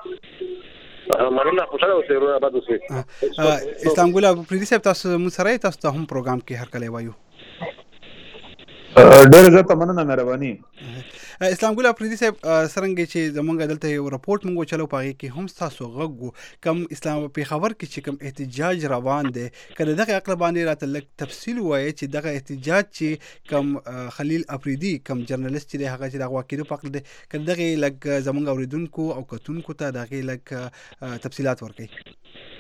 مننه خوشاله اوسئ ورو آباد اوسئ اسلام ګل افریدي صاحب تاسو مون سره تاسو ته هم پروګرام کې هرکلی وایو ډېر زیاته مننه مهرباني اسلام ګل افریدي صاحب څرنګه چې زمونږ دلته یو رپورټ مونږ چلو پاږي کې هم تاسو غږ کم اسلام په خبر کې چې کم احتجاج روان دي کله دغه عقل باندې راته لک تفصیل وایي چې دغه احتجاج چې کم خلیل افریدي کم جرنالست چې هغه چې دغه واکیدو پکړه دي کله دغه لک زمونږ اوریدونکو او کتونکو ته دغه لک تفصيلات ورکړي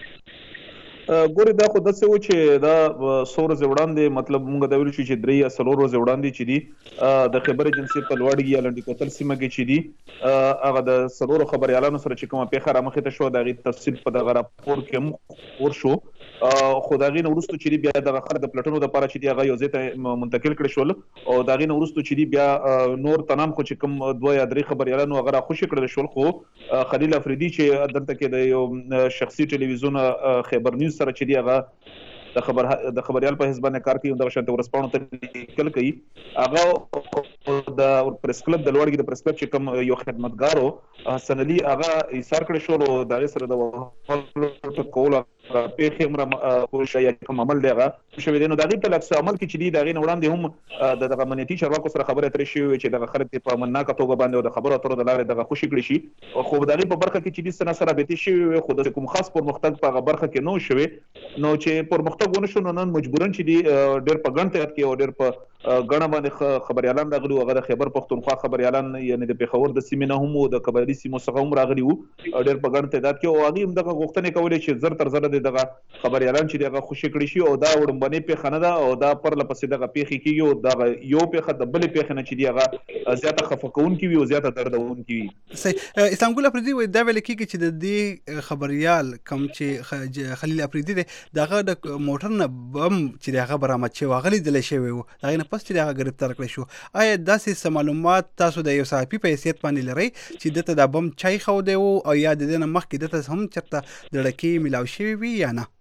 ګوري دا خو داسې و چې دا سور زوړاندې مطلب مونږ دا ویل چې درې یا سلور زوړاندې چې دي د خبر ایجنسی په لوړګي یا لنډي کوتل سیمه کې چې دي هغه د سلور خبريالانو سره چې کومه پیښه رامخې ته شو دا غي تفصیل په دغه راپور کې ور شو خو دا غي نورستو چې بیا د خلک د پلټونو د پاره چې دی هغه یو ځای ته منتقل کړي شول او دا غي نورستو چې بیا نور تنام خو چې کوم دوه یا درې خبريالانو هغه خوشی کړل شول خو خلیل افریدي چې دلته کې د یو شخصي ټلویزیون خیبر نیوز سره چې دی هغه د خبريال په حساب باندې کار کوي د شانته ورسپانو ته لیکل کوي هغه د پریس کلب د لوړګي د پریس کلب چې کوم یو خدمتګارو حسن علي هغه ایثار کړی شو او د سره د کول په خمره کوشش یا کوم عمل دیغه شوی دی نو دغه په لکس عمل کې چې دی دغه وړاندې هم د امنیتي چارواکو سره خبره ترې شوی چې دغه خلک په منناکه توګه باندې د خبرو اترو د لارې دغه خوشی کړی شي او خو دغه په برخه کې چې د سره به شي خو د کوم خاص پرمختګ په برخه کې نو شوی نو چې پرمختګ ونه شو نن مجبورن چې دی ډېر په ګڼ تعداد کې او ډېر په غڼه باندې خبريالان راغلي هغه د خیبر پښتونخوا خبريالان یعنی د پیښور د سیمې نه هم د قبایلی سیمو څخه هم راغلي وو ډېر په ګڼ تعداد کې او هغه هم دغه غوښتنې کولې چې زر تر زر دغه خبريالان چې دغه خوشی کړی شي او دا وړاندې پیښه نه ده او دا پر لپسې دغه پیښه کیږي او دا یو پیښه د بل پیښه نه چې دی هغه زیاته خفقون کی وي او زیاته دردون کی وي صحیح اسلام ګل افریدي وای دا ویل کیږي چې د دې خبريال کم چې خلیل افریدي دغه د موټر نه بم چې هغه برآمد شوی واغلی دل شوی وو دا نه پس چې هغه گرفتار کړی شو آیا داسې معلومات تاسو د یو صحافي په حیثیت باندې لري چې دته د بم چای خو دی او یا د دې نه مخکې دته هم چرته د ډکی ملاو شوی وي یا نه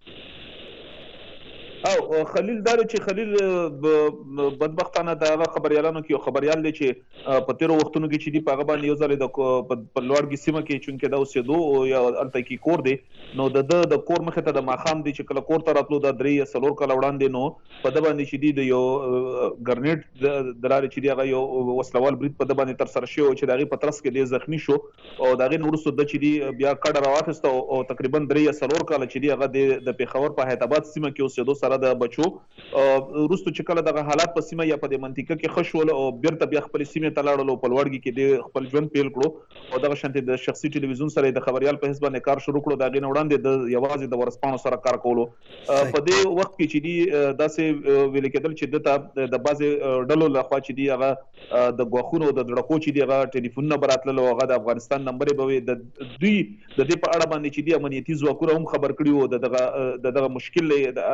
او خلیل دار چې خلیل بدبختانه د خبريالانو کې خبريال دي چې په تیر وختونو کې چې دی په غبان یو ځل د په لوړګي سیمه کې چونکه دا اوسېدو یا الته کې کور دی نو د کور مخه ته د ماخام دی چې کله کور ته راتلو د درې سلور کله وړاندې نو په د باندې چې دی د یو ګرنیټ د لارې چې دی هغه یو وسلوال برید په د باندې تر سره شو چې دغه پترس کې دی زخمی شو او دغه نورسو د چې دی بیا کډه راوخسته او تقریبا درې سلور کله چې دی هغه د پیښور په حیدرآباد سیمه کې اوسېدو سره د بچو روستو چې کله دغه حالات په سیمه یا په د منطقه کې خښول او بیرته بیا خپل سیمه ته لاړل او په لوړګي کې د خپل ژوند پیل کړو او دغه شانتي د شخصي ټلویزیون سره د خبريال په حساب باندې کار شروع کړو دا غي وړاندې د یوازې د ورسپانو سره کار کولو په دې وخت کې چې دی داسې ویل کېدل چې د بازي ډلو لخوا چې دی هغه د غوخونو د دړکو چې دی هغه ټلیفون نمبر اتلل او هغه د افغانستان نمبر به د دې په اړه باندې چې دی امنیتي ځواکونه هم خبر کړي او دغه مشکل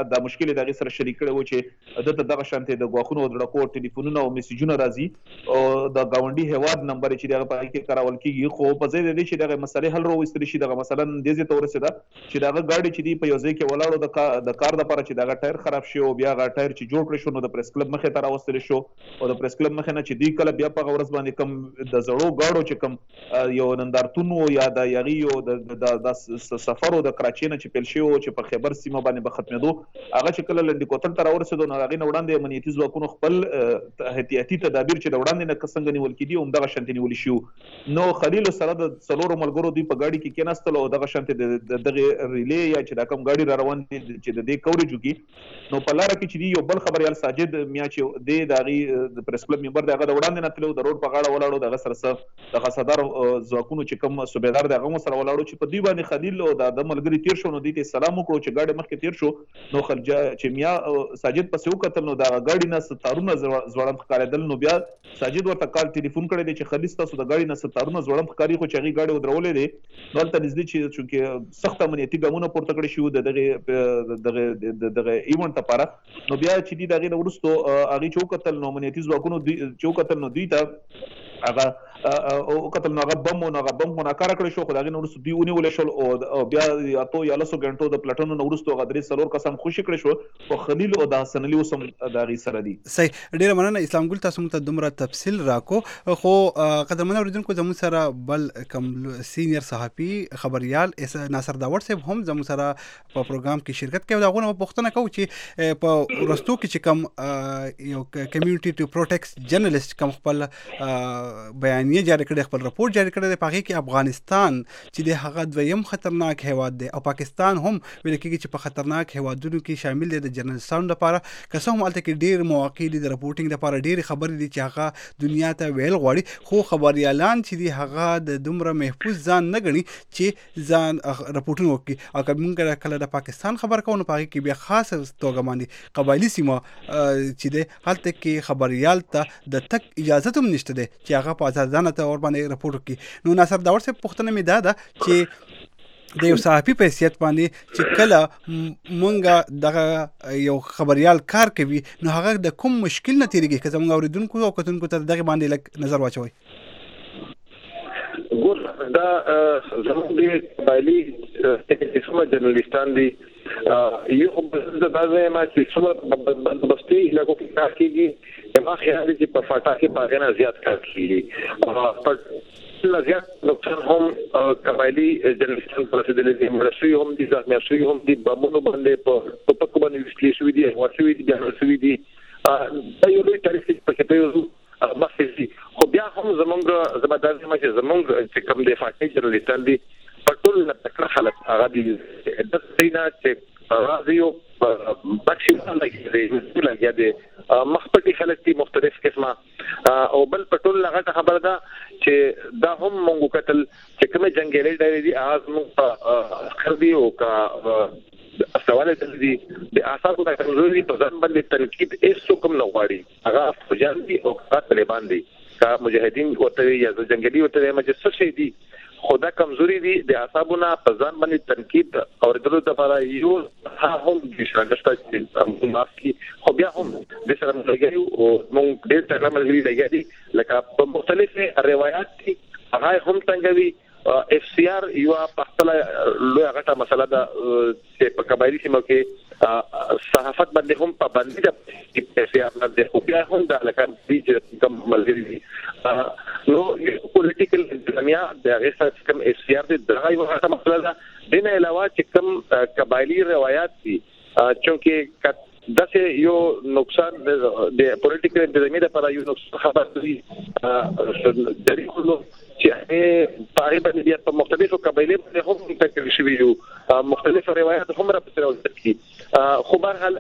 مشکل دغه سره شریک کړي و چې دته دغه شانته د غواخونو د ډکو ټلیفونونو او میسجونه راځي او د گاونډي هواد نمبر چې دغه په کې کارول کیږي خو په ځای د دې چې دغه مسلې حل راوستل شي دغه مثلا د دې تور سره چې دغه ګاډي چې دی په یو ځای کې ولاړو د کار لپاره چې دغه ټایر خراب شي او بیا غا ټایر چې جوړ کړی شو نو د پریس کلب مخې ته راوستل شو او د پریس کلب مخې نه چې دی کله بیا په ورځ باندې کم د زړو گاډو چې کم یو نندارتون یا د یغي او د سفر او د کراچۍ نه چې پیل شي او چې په خیبر سیمه باندې به ختمېدو هغه چې کله لنډی کوتل تر ورسېدو نو هغه نه وړاندې امنیتي ځواکونو خپل احتیاطي تدابیر چې د وړاندې نه څنګه نیول کېدي هم دغه شانتي نیول شي نو خلیل سره د څلورو ملګرو دی په گاډي کې کېناستل او دغه شانتي دغه ریلی یا چې دا کوم گاډي را روان دي چې د دې کورج وکي نو په لار کې چې یو بل خبريال ساجد میا چې د داغي د پریس کلب ممبر دغه د وړاندې نه تلو د روډ په غاړه ولاړو دغه سره د خصدار ځواکونو چې کوم صوبیدار دغه سره ولاړو چې په دی باندې خلیل او د ملګری تیر شو نو د سلام وکړو چې گاډي مخکې تیر شو نو خلجا چې میا ساجد پسې وکتل نو دا گاډي نه ستارونه زوړم ښکارېدل نو بیا ساجد ورته کال ټلیفون کړی دی چې خلیل تاسو د گاډي نه ستارونه زوړم ښکاری خو چې هغه گاډي ودرولې دي نو تل نږدې چې سخت امنیتي ګامونه پورته کړی شو دغه ایونت لپاره نو بیا چې دی دغه ورستو هغه چوکتل نو امنیتي ځواکونو چوکتل نو دی ته هغه او قتل نو هغه بم مناکار کړی شو خدای نو ورستو دیونه ولې شول او بیا اتو یا لسو غنټو د پلاتونو نو ورستو غدري سلور قسم خوشی کړی شو او خلیل او د حسن علي وسم دغه سره دی صحیح ډیر مننه اسلام ګل تاسو ته دومره تفصیل راکو خو قدرمن اوریدونکو زموږ سره بل کم سینیئر صحافي خبريال ناصر داوړ صاحب هم زموږ سره په پروګرام کې شرکت کوي دا غوښنه پوښتنه کوي چې په ورستو کې چې کم یو کمیونټي ټو پروټیکټ جرنالست کم خپل بیانیه جاری کړی خپل راپور جاری کړی په هغه کې افغانستان چې د هغه دویم خطرناک هیواد دی او پاکستان هم ویل کېږي چې په خطرناک هیوادونو کې شامل دی د جرنالستانو لپاره که څه هم هلته کې ډېر مواقع دي د راپورټینګ لپاره ډېرې خبرې دي چې هغه دنیا ته ویل غواړي خو خبریالان چې دي هغه د دومره محفوظ ځان نه ګڼي چې ځان راپورټونه وکړي او که موږ کله د پاکستان خبر کوو نو په هغې کې بیا خاصه توګه باندې قبایلي سیمه چې دی هلته کې خبریال ته د تګ اجازه هم نشته دی چې هغه په ازادانه تور باندې راپور وکړي نو ناصر داوړ صاحب پوښتنه مې دا ده چې د یو صحافي په حیثیت باندې چې کله مونږ دغه یو خبریال کار کوي نو هغه د کوم مشکل نه تیریږي که زموږ اورېدونکو او کتونکو ته دغه باندې لږ نظر واچوئ ګور دا زموږ د قبایلي څومره جرنالستان دي یو د بعضې ما چې څومره بستي علاقو کې کار کېږي ما خیال دی چې په فاټا کې په هغې نه زیات کار کېږي زیات نقصان هم قبایلي جرنالستان ته رسېدلی دي مړه شوي هم دي زخمیا شوي هم دي بمونو باندې په ټوپکو باندې ویشتلې شوي دي اغوا شوي دي جانل شوي دي دا یو لوی تاریخ دی پکې ته یو مخکې دي خو بیا هم زمونږ زما دا زما چې زمونږ چې کوم د فاټا جرنالستان دي په ټول نه تکړه خلک هغه دي د سینا چې راځي او بخښي لګي دي مخپټي خلک دي مختلف قسمه او بل پټول لغه خبره ده چې دا هم مونږ کتل چې کومه جنگیالي ډېر دي اواز مونږ خردي او کا سوال دي د اساسو د کمزوري په ځان باندې تنقید هیڅ کوم نه غواړي هغه فجان دي او طالبان دي کا مجاهدین ورته یا جنگیالي ورته مجلس شي دي خدا کمزوري دي د اعصابونو په ځان باندې تنقید او د لپاره یو هم د شرکت چې مافي خو بیا هم د سره ملګری او موږ ډېر څه ملګری لګیدي لکه په مختلفه روایت دي هغه هم څنګه اف سی آر یو په خپل لوی غټه مسله ده چې په قبایلی سیمو کې صحافت باندې هم پابندي ده چې اف سی آر باندې خو بیا هم د لکه چې کوم ملګری دي نو پولیټیکل انتظامیه د هغه څخه کوم اف سی آر د دغه یو غټه مسله ده دین علاوه چې کوم قبایلی روایت دي چونکه داسې یو نقصان د پولیټیکل انتظامیه لپاره یو نقصان خبر دی جری کولو چې په باندې بیا په مختلفو قبایلو باندې هم تکل شوی یو مختلف روایت هم را پسرول کی خو بهرحال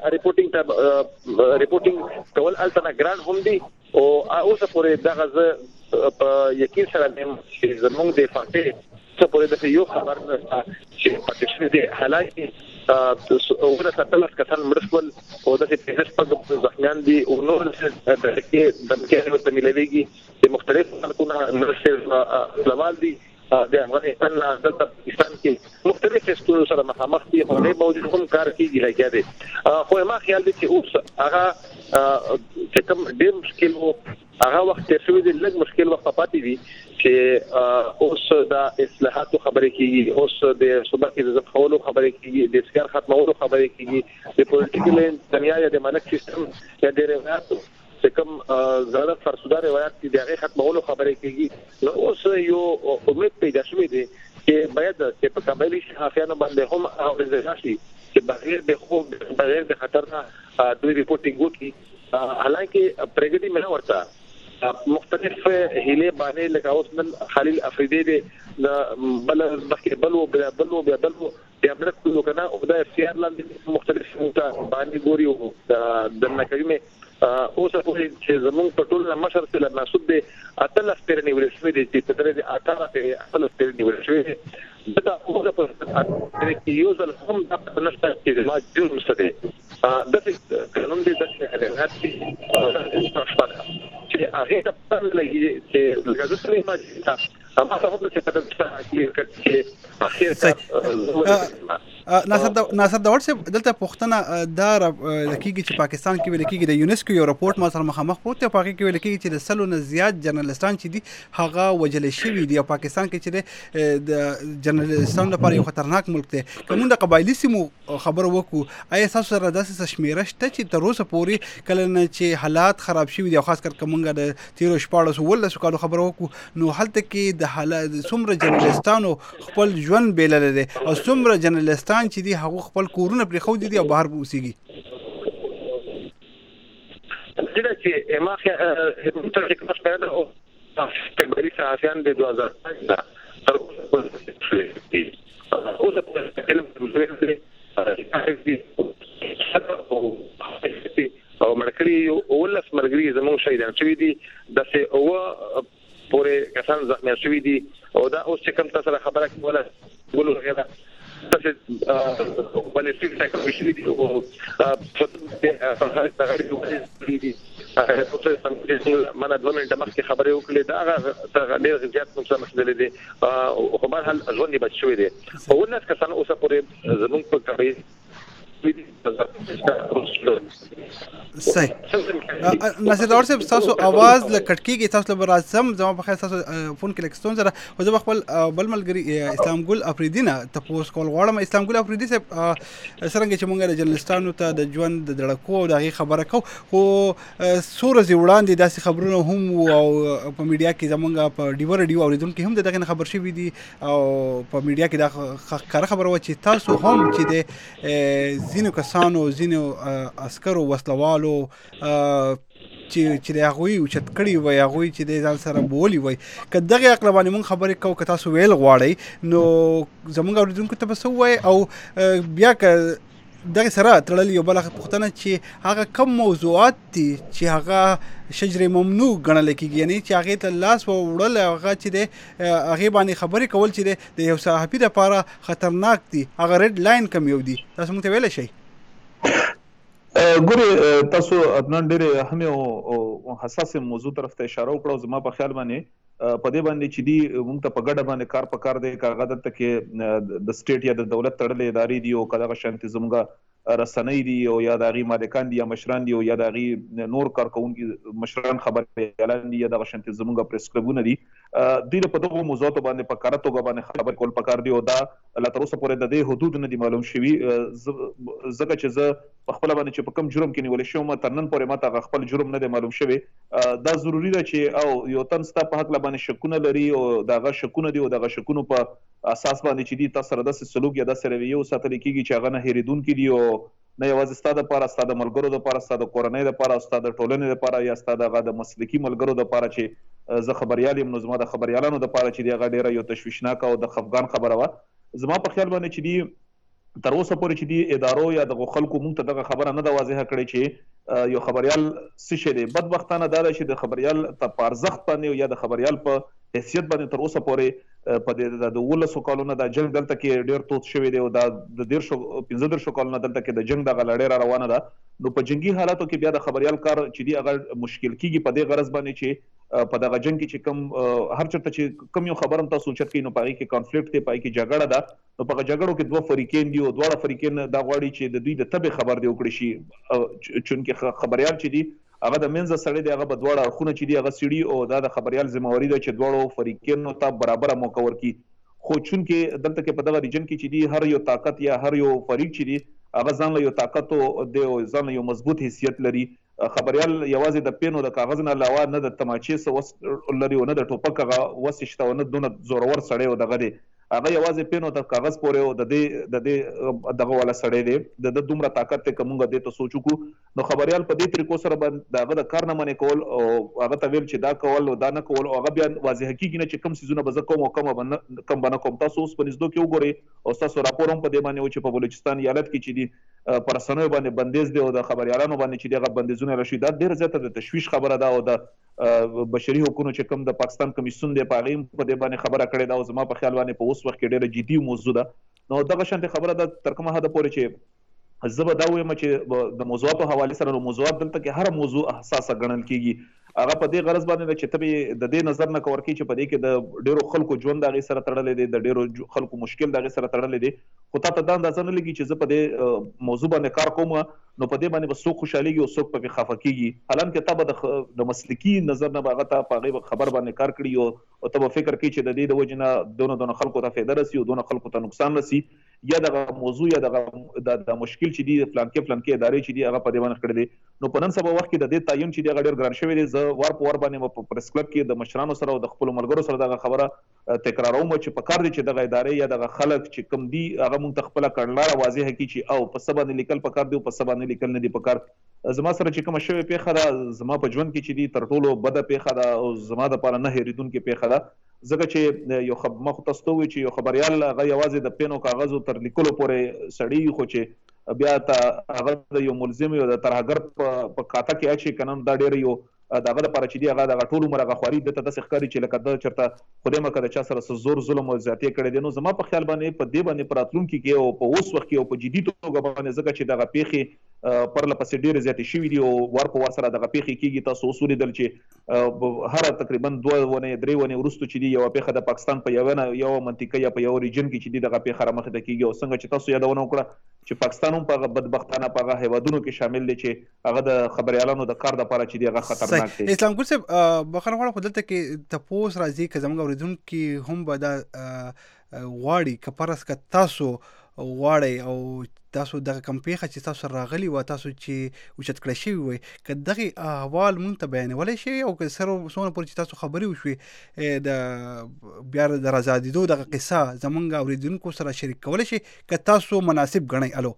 ریپورټینګ کول الټنا ګران هم دي او اوس پورې دغه په یقین سره چې زموږ د فاټې څه پورې د یو خبر چې پاتې دي حالات او ورته تلل کسان مرسول او د دې په ځخمیان دي او نور د کې د کې ورته مليږي د مختلف خلکونه مرسل سوال دي د افغانستان دلته پاکستان کې مختلف ستونزو سره مخامخ دي، خو نه باوجود هم کار کیږي لګیا دي. خو ما خیال دی چې اوس هغه چې کوم ډېر مشکل وو هغه وخت تیر شوی دی، لږ مشکل وخت پاتې دي چې اوس د اصلاحاتو خبرې کیږي، اوس د صوبه کې د ځپولو خبرې کیږي، د اسکار ختمولو خبرې کیږي، د پولیټیکل دنیا یا د ملک سیستم یا د روایتو چې کوم زړه فرسوده روایت دي هغه ختمولو خبرې کیږي. نو اوس یو امید پیدا شوی دی چې باید چې په قبایلی صحافیانو باندې هم اورېدل شي چې بغیر د خوب بغیر د خطر نه دوی ریپورټینګ وکړي. حالانکه پرګدي مې ورته مختلف هیله باندې لکه اوس نن خلیل افریدی دی بل بسکټبال او بل د امریکا کولو کنه او د اف سی آر لاندې مختلف باندې ګوري او د نکوي اوس په چې زمون په ټول مشر سره مناسب دي اتل سپیرنی ولشمې دي چې په درې 18 اتل سپیرنی ولشمې دا اوسه په کې یو ځل هم د نشته چې ما جوړ مستدي د قانون دي د حالات چې هغه ته په لګي چې لږه څه ما چې اما څه په څه ناصر داور صاحب دلته پښتنه دا لکېږي چې پاکستان کې ولکېږي د یونسکو یو راپورټ ما سره مخامخ پروت دی، په هغه کې ولکېږي چې د سلو نه زیات جرنالستان چې دي هغه وجل شوي دي او پاکستان کې چې د جرنالستانو لپاره یو خطرناک ملک دی. کوم د قبایلی سیمو خبر وکړو، آیا تاسو سره داسې شمیره شته چې تر اوسه پورې کله نه چې حالات خراب شوي دي او خاص کر کومه د 13-14 کالو خبر وکړو نو هلته کې د حالات څومره جرنالستانو خپل ژوند بیلل دي او څومره جرنالستان چې دي هغه خپل کورونه پرې خو دي او بهر اوسېږي؟ دا چې ما تر کې کوم څه او تکبري صحافیان د 2005 تر اوسه په کلم د او مرکري او ولس مرګري زموږ شهیدان شوی دي د څه او پورې کسان زخمي شوی دي او دا اوس چې کوم تاسو خبره کوله ګولو غیره تاسو ولې فکر کوئ چې او په هغه دي مانا 2 منټه مخکې خبرې وکړې دا هغه ډېر زیات نقصان مسلې دي او په هر حال ژوند یې بچ شوی دی او ولناس کسان اوسه پورې زموږ په کبي صحیح. ناصر داور صاحب تاسو आवाज لکټکیږي، تاسو به راځم زما په خیر تاسو فون کې لکستون زره او زه خپل بل ملګری اسلام ګل افریدی نه تاسو کول غواړم. اسلام ګل افریدی صاحب څنګه چې مونږ د جرنالستانو ته د ژوند د دړکو او د خبره کو خو سورز وړاندې داسې خبرونه هم او په میډیا کې زمونږ په ډیو رادیو اوریدونکو هم دغه خبر شوی دي او په میډیا کې دا کار خبره و چې تاسو هم چې د زینو کسانو زینو عسکرو وسلوالو چې هغوی اوچت کړي وي هغوی چې د ځان سره بولی وي که دغه عقلبانې مونږ خبرې کوو که تاسو ویل غواړئ نو زمونږ اوریدونکو ته به څه ووایئ او بیا که دغه سره تړلې یو بله پوښتنه چې هغه کم موضوعات دي چې هغه شجر ممنوع ګڼل کېږي، یعنی چې هغې ته لاس ووړل هغه چې دی هغې باندې خبرې کول چې دی د یو صحافي لپاره خطرناک دي، هغه ریډ لاین کم یو دي، تاسو موږ ته ویلی شئ؟ ګورې تاسو عدنان ډېرې اهمې او حساسې موضوع طرف ته اشاره وکړه. زما په خیال باندې په دې باندې چې دی موږ ته په ګډه باندې کار پکار دی که هغه دلته کې د سټیټ یا د دولت تړلې ادارې دي او که دغه شانتې زموږ رسنۍ دي او یا د هغې مالکان دي یا مشران دي او یا د هغې نور کارکوونکي مشران خبریالان دي یا دغه شانتې زموږ پریس کلبونه دي، دوی له په دغو موضوعاتو باندې په کاره توګه باندې خبرې کول پکار دي او دا لا تر اوسه پورې د دې حدود نه دي معلوم شوي. ځکه چې زه په خپله باندې چې په کوم جرم کې نیولی شوم تر نن پورې ماته هغه خپل جرم نه دی معلوم شوی. دا ضروري ده چې او یو تن ستا په هکله باندې شکونه لري او د هغه شکونه دي او د هغه شکونو په اساس باندې چې دي تا سره داسې سلوک یا داسې رویې وساتلی کېږي چې هغه نه هېرېدونکي دي او نه یوازې ستا دپاره ستا د ملګرو دپاره ستا د کورنۍ دپاره ستا د ټولنې دپاره یا ستا دغه د مسلکي ملګرو دپاره چې زه خبریال یم نو زما د خبریالانو دپاره چې دی هغه ډېره یو تشویشناکه او د خفګان خبره وه. زما په خیال باندې چې دی تر اوسه پورې چې دی ادارو یا دغو خلکو موږ ته دغه خبره نه ده واضحه کړې چې یو خبریال څه شی دی. بدبختانه دا ده چې د خبریال په ارزښت باندې یا د خبریال په حیثیت باندې تر اوسه پورې په د 19 کالو نه دا جنګ دلته کې ډېر تود شوی دی او دا د 15 کالو نه دلته کې د جنګ دغه لړۍ را روانه ده. نو په جنګي حالاتو کې بیا د خبریال کار چې دی هغه مشکل کېږي په دې غرض باندې چې په دغه جنگ کې چې کوم هر چرته چې کوم یو خبرم تاسو چت کې نو پای کې کانفلیکټ دی پای کې جګړه ده نو په جګړو کې دوه فریقین دي او دواړه فریقین دا غواړي چې د دوی د تبه خبر دی وکړي شي چونکه خبريال چې دي هغه د منځ سره دی هغه په دواړه اړخونه چې دي هغه سړي او دا د خبريال ذمہواری ده چې دواړو فریقینو ته برابر موقع ورکړي خو چونکه دلته کې په دغه ریجن کې چې دي هر یو طاقت یا هر یو فریق چې دي هغه ځان له یو طاقت او د ځان یو مضبوط حیثیت لري خبريال یوازې د پینو د کاغذ نه علاوه نه د تماچې سو لري او نه د ټوپک هغه وسشته او نه دونه زورور سړی او دغه دی هغه یوازې پینو د کاغذ پورې او د دې دغه والا سړی دی د دومره طاقت ته کومه د ته سوچو کو نو خبريال په دې طریقو سره باندې دغه د کارنامه کول او هغه ته ویل چې دا کول او دا نه کول او هغه بیا واضح کیږي نه چې کوم سيزونه به کوم او کوم باندې کوم تاسو اوس په نږدې کې وګورئ او تاسو راپور هم په دې باندې و چې په بلوچستان ایالت کې چې دي پرسنوي باندې بندیز دی او د خبريالانو باندې چې دغه بندیزونه راشي دا ډیر زیاته د تشویش خبره ده او د بشري حقوقو چې کوم د پاکستان کمیسیون دی په غیم په دې باندې خبره کړې ده او زما په خیال باندې په اوس وخت کې ډیره جدي موضوع ده نو دغه شانتي خبره ده تر کومه حد پورې چې زبر دا وایم چې د موضوعات په حواله سره موضوعات دلته کې هر موضوع حساسه ګڼل کیږي هغه په دې غرض باندې چې ته د دې نظر نه کور کې چې په دې کې د ډیرو خلکو ژوند دغه سره تړلې دي د ډیرو خلکو مشکل دغه سره تړلې دي خو ته دا اندازه نه لګي چې زه په دې موضوع باندې کار کوم نو په دې باندې به څوک خوشاليږي او څوک په خفه کیږي حالانکه ته به د مسلکی نظر نه باغه ته په خبر باندې کار کړی او ته به فکر کوي چې د دې د وجنه دونه خلکو ته فایده رسي او دونه خلکو ته نقصان رسي یا د موضوع یا د مشکل چې دی فلانکې ادارې چې دی هغه په دې باندې کړی دي نو په نن سبا وخت کې د دې تعین چې دی غډیر ګران شوی دی زه ور په ور باندې په پریس کلب کې د مشرانو سره او د خپل ملګرو سره دغه خبره تکراروم چې په کار دي چې دغه ادارې یا دغه خلک چې کم دي هغه مونږ خپل کړنلاره واضح کی چې او په سبا نه لیکل په کار دی او په سبا نه لیکل نه دی په کار زما سره چې کوم شوی پیخه ده زما په ژوند کې چې دی تر ټولو بده پیخه ده او زما د لپاره نه هریدونکو پیخه ده ځکه چې یو مخ تاسو ته وی چې یو خبريال هغه یوازې د پینو کاغذ تر لیکلو پورې سړی خو چې بیا ته هغه د یو ملزم یو د ترهګر په کاته کې اچي کنن دا ډیر یو دغه لپاره چې دی هغه د ټولو مرغه خوري د ته د ښکاری چې لکه د چرته خدای مکه د چا سره زور ظلم او زیاتې کړي دي نو زما په خیال باندې په دې باندې پراتلونکو کې او په اوس وخت کې او په جدي توګه باندې ځکه چې دغه پیخي پر لپسې ډیر زیاتې شوې دي او ور په ور سره دغه پیخي کېږي تاسو اصول دل چې هر تقریبا 2 ونه 3 ونه ورستو چې دی یو پیخه د پاکستان په یو منطقه یا په یو ریجن کې چې دی دغه پیخه را مخه د کېږي او څنګه چې تاسو یادونه وکړه چې پاکستان هم په بدبختانه په هیوادونو کې شامل دي چې هغه د خبريالانو د کار لپاره چې دی هغه خطرناک دي اسلام ګل صاحب بخښنه غواړم خو دلته کې تاسو راځي که زموږ اوریدونکو هم به دا غواړي که پرس که تاسو غواړئ او تاسو دغه کم پیښه چې تاسو راغلی و تاسو چې اوچت کړی شوي وي که دغه احوال مونږ ته بیانولی شي او که سره څومره پورې چې تاسو خبرې وشوي د بیا د رازادېدو دغه قصه زمونږ اوریدونکو سره شریک کولی شي که تاسو مناسب ګڼئ الو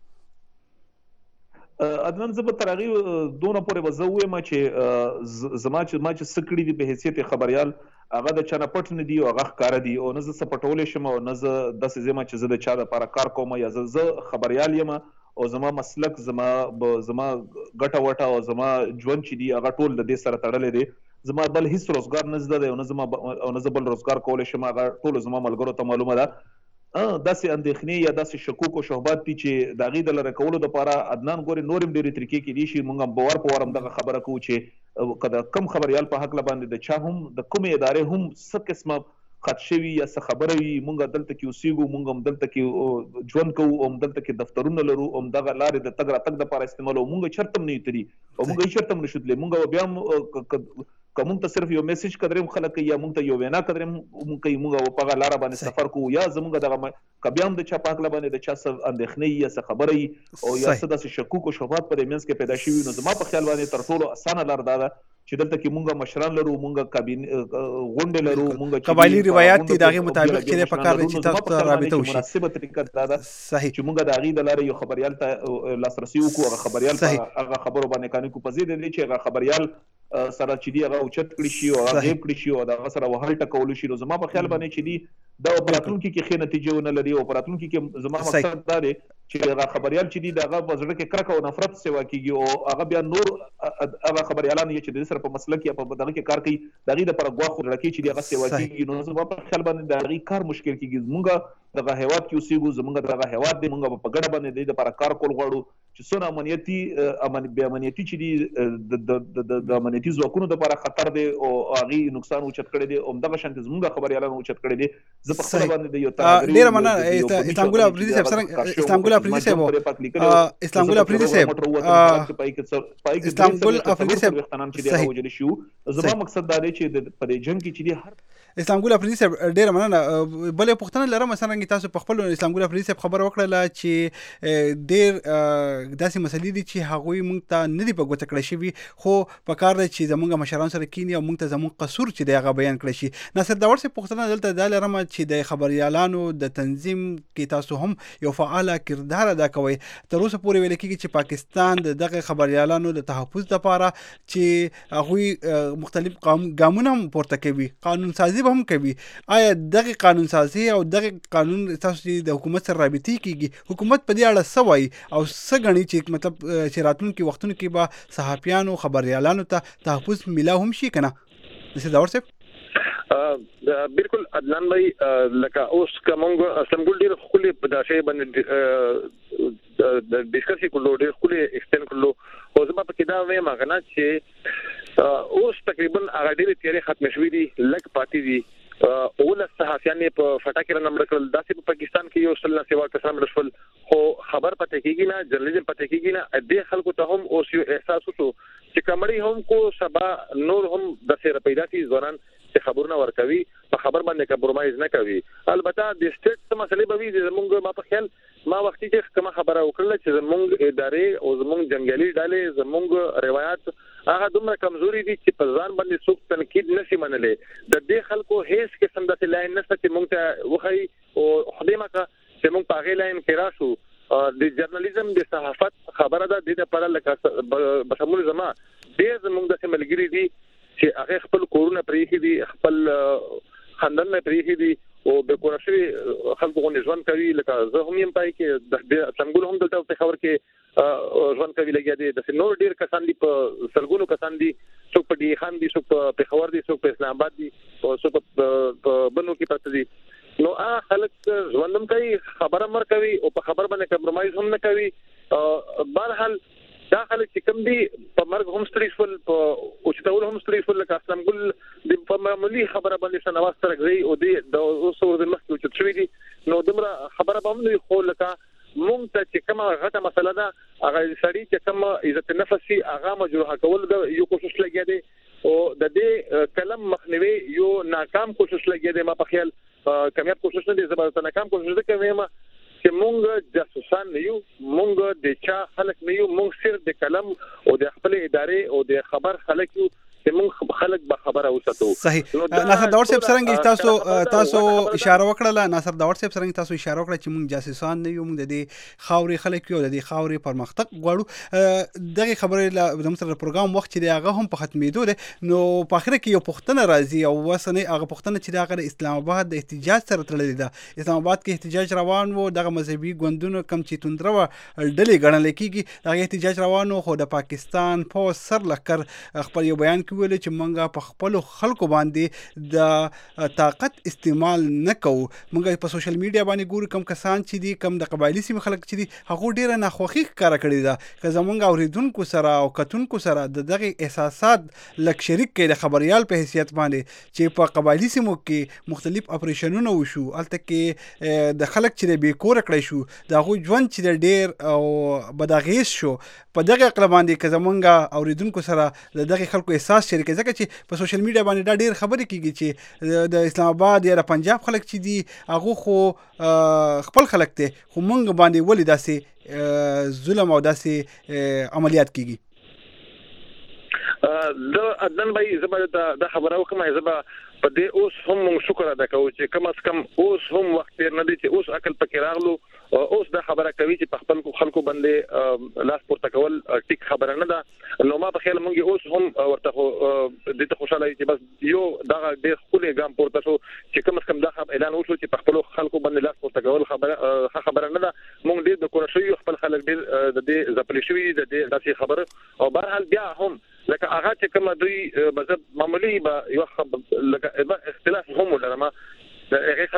ادنان زه به تر هغې دونه پورې به زه ووایم چې زما چې څه کړي دي په حیثیت خبریال هغه د چا نه پټ نه دي او هغه ښکاره دي او نه زه څه پټولی شم او نه زه داسې ځم چې زه د چا دپاره کار کوم یا زه خبریال یم او زما مسلک زما ګټه وټه او زما ژوند چې دي هغه ټول د دې سره تړلی دی زما بل هیڅ روزګار نه زده دی او نه زه بل روزګار کولی شم هغه ټولو زما ملګرو ته معلومه ده داسې اندېښنې یا داسې شکوک او شهبات دي چې د هغې د لرې کولو دپاره عدنان ګورې نور هم ډېرې طریقې کیدای شي موږ هم باور په ور هم دغه خبره کوو چې که د کم خبریال په هکله باندې د چا هم د کومې ادارې هم څه قسمه خط شوي یا څه خبره وي موږ دلته کې اوسېږو موږ هم دلته کې ژوند کوو او هم دلته کې دفترونه لرو او همدغه لارې د تګ راتګ دپاره استعمالوو موږ چېرته هم نه یو تلي او موږ هېڅ چېرته هم نشو تللی موږ بیا هم که مونږ ته صرف یو میسج قدریم خلک کوي یا مونږ ته یو وینا قدریم کوي مونږ په هغه لاره باندې سفر کوو یا زمونږ دغه که بیا هم د چا په هکله باندې د چا څه اندېښنې یا څه خبره وي او یا څه داسې شکوک او شبهات په دې منځ کې پیدا شوي نو زما په خیال باندې تر ټولو اسانه لار دا ده چې دلته کې مونږ مشران لرو مونږ غونډې لرو مونږ قبایلي روایت دي د هغې مطابق چې په کار دی چې تاسو ته رابطه وشي مناسبه طریقه دا ده چې مونږ د هغې د لارې یو خبریال ته لاسرسي وکړو هغه خبریال په هغه خبرو باندې قانع کړو په ضد دی چې هغه خبریال سره چې دی هغه اوچت کړي شي او هغه غیب کړي شي او د هغه سره وهل ټکولو شي نو زما په خیال باندې چې دی دا په راتلونکي کې ښې نتیجې ونه لري او په راتلونکي کې زما مقصد دا دی چې هغه خبریال چې دی د هغه په زړه کې کرکه او نفرت سیوا کېږي او هغه بیا نور هغه خبریالان چې د دې سره په مسلک یا په دغه کې کار کوي د هغې دپاره ګواښ زړه کوي چې د هغه سیوا کېږي نو زما په خیال باندې د هغې کار مشکل کېږي زمونږ دغه هیواد کې اوسېږو زمونږ دغه هیواد دی مونږ په ګډه باندې د لپاره کار کول غواړو چې څونه بې امنیتي چې دي د امنیتي ځواکونو لپاره خطر دی او هغې نقصان اوچت کړی دی همدغه شانتې زمونږ خبریالانو اوچت کړی دی زه په خپله باندې د یو ډېره مننه اسلام ګل افریدي صاحب اسلام ګل افریدي صاحب اسلام ګل افریدي صاحب اسلام ګل افریدي صاحب زما مقصد دا دی چې په دې جنګ کې چې دی هر اسلام ګل افریدي صاحب ډېره مننه بلې پوښتنه لرم څرنګه تاسو په خپل اسلام ګل افریدي صاحب خبره وکړله چې ډېر داسې مسلې دي چې هغوی موږ ته نه دي په ګوته کړی شوي خو په کار دی چې زموږ مشران سره کینی او موږ ته زموږ قصور چې دی هغه بیان کړی شي ناصر داور صاحب پوښتنه دلته دا لرم چې د خبریالانو د تنظیم کې تاسو هم یو فعاله کردار ادا کوئ تر اوسه پورې ویل کېږي چې پاکستان د دغه خبریالانو د تحفظ لپاره چې هغوی مختلف ګامونه هم پورته کوي قانون سازي هم کوي آیا دغه قانون سازي او دغه قانون تاسو د حکومت سره رابطې کیږي حکومت په دې اړه څه وایي او څه ګڼي چې مطلب چې راتلونکي وختونو کې به صحافیانو خبریالانو ته تحفظ میلاو هم شي کنه نصیر داور صاحب بالکل عدنان بھائی لکه اوس کومګ اسمبل ډیر خولي په داسې باندې د ډیسکشن کولو ډیر خولي ایکسټند کولو او زما په کې دا وایم غنا چې اوس تقریبا هغه ډیر تیاری ختم شوې دي لک پاتې دي اول صحافیان په فټاکره نمبر کول داسې په پاکستان کې یو سلنه سیوا کسان رسول خو خبر پته کېږي نه جرنالیزم پته کېږي نه دې خلکو ته هم اوس یو احساس وشو چې کمړی هم کو سبا نور هم د سره پیدا شي ځوانان چې خبرونه ورکوي په خبر باندې کمپرمایز نه کوي البته د سټیټ څه مسلې به وي زمونږ ما په خیال ما وختي چې کومه خبره وکړه چې زمونږ ادارې او زمونږ جنگالي ډلې زمونږ روایت هغه دومره کمزوري دي چې په ځان باندې څوک تنقید نشي منلې د دې خلکو هیڅ قسم د لاین نشته چې مونږ ته وخی او خدمه کا چې مونږ په غیر لاین کې راشو د جرنالیزم د صحافت خبره ده د لپاره لکه بشمول زما ډېر زمونږ د ملګری دي چې هغه خپل کورونه پریخي دي خپل خاندان نه پریخي دي او به کورشي خلکو غو ژوند کوي لکه زه هم یم پای کې د څنګه هم دلته په خبر کې ژوند کوي لګیا دي د نور ډیر کسان دي په سلګونو کسان دي څوک په ډي خان دي څوک په خبر دي څوک په اسلام آباد دي او څوک په بنو کې پاتې دي نو خلک ژوندم کوي خبره مر کوي او په خبر باندې کمپرمایز هم نه کوي بهرحال دا خلک چې کوم دي په مرګ هم ستړي شول په اوچتول هم ستړي شول لکه اسلام ګل د په معمولی خبره باندې شنواز ترګي او د اوسو د مخکې چې شوی دي نو دمره خبره به هم خو لکه مونږ ته چې کومه غټه مسله ده هغه سړی چې کوم عزت نفسي هغه مجروحه کول د یو کوشش لګیا دی او د دې کلم مخنیوي یو ناکام کوشش لګیا دی ما په خیال کامیاب کوشش نه دی زبردست ناکام کوشش ده کوي ما چې مونږ جاسوسان نه یو مونږ د چا خلک نه یو مونږ صرف د کلم او د خپل ادارې او د خبر خلک یو چې مونږ خلک به خبره وساتو صحیح ناصر داور صاحب څنګه تاسو اشاره وکړه ناصر داور صاحب څنګه تاسو اشاره وکړه چې مونږ جاسوسان نه یو مونږ د دې خاوري خلک یو د دې خاوري پرمختګ غواړو دغه خبره د مصر پروګرام وخت چې هغه هم په ختمېدو ده نو په اخر کې یو پښتنه راځي او وسنه هغه پښتنه چې هغه اسلام آباد د احتجاج سره تړلې ده اسلام آباد کې احتجاج روان وو دغه مذهبي ګوندونو کم چې توندره ډلې ګڼل کېږي دغه احتجاج روان وو خو د پاکستان په سر لکر خپل یو بیان کې ویل چې مونږه په خپل خلکو باندې د طاقت استعمال نه کوو مونږه په سوشل میډیا باندې ګورو کم کسان چې دي کم د قبایلی سیمه خلک چې دي هغه ډیره ناخوخي ښکارا کړی ده که زمونږ اوریدونکو سره او کتونکو سره دغه احساسات لک شریک کړي د خبريال په حیثیت باندې چې په قبایلی سیمو کې مختلف اپریشنونه وشو الته کې د خلک چې به کور کړی شو دا غو ژوند چې ډیر او بداغیس شو په دغه اقل باندې که زمونږ اوریدونکو سره دغه خلکو احساس شریک ځکه چې په سوشل میډیا باندې دا ډېر خبرې کیږي چې د اسلام آباد یا د پنجاب خلک چې دي هغه خو خپل خلک ته خو مونږ باندې ولې داسې ظلم او داسې عملیات کیږي د عدنان بھائی زبر د خبره وکم زبر په دې اوس هم شکر ادا کوو چې کم از کم اوس هم وخت نه دی چې اوس عقل پکې راغلو اوس دا خبره کوي چې په خپل خلکو باندې لاس پورته کول ټیک خبره نه ده نو ما په خیال مونږ اوس هم ورته د ته خوشاله چې بس یو دا ډېر خولي ګام پورته شو چې کم از کم دا اعلان وشو چې په خپل خلکو باندې لاس پورته کول خبره نه ده مونږ ډېر د کورشي خپل خلک ډېر د دې ځپلې شوی د دې داسې خبره او بهرحال بیا هم لکه هغه چې کوم دوی مذهب معمولی به یو لکه اختلاف هم ولرما د هغه خلکو سره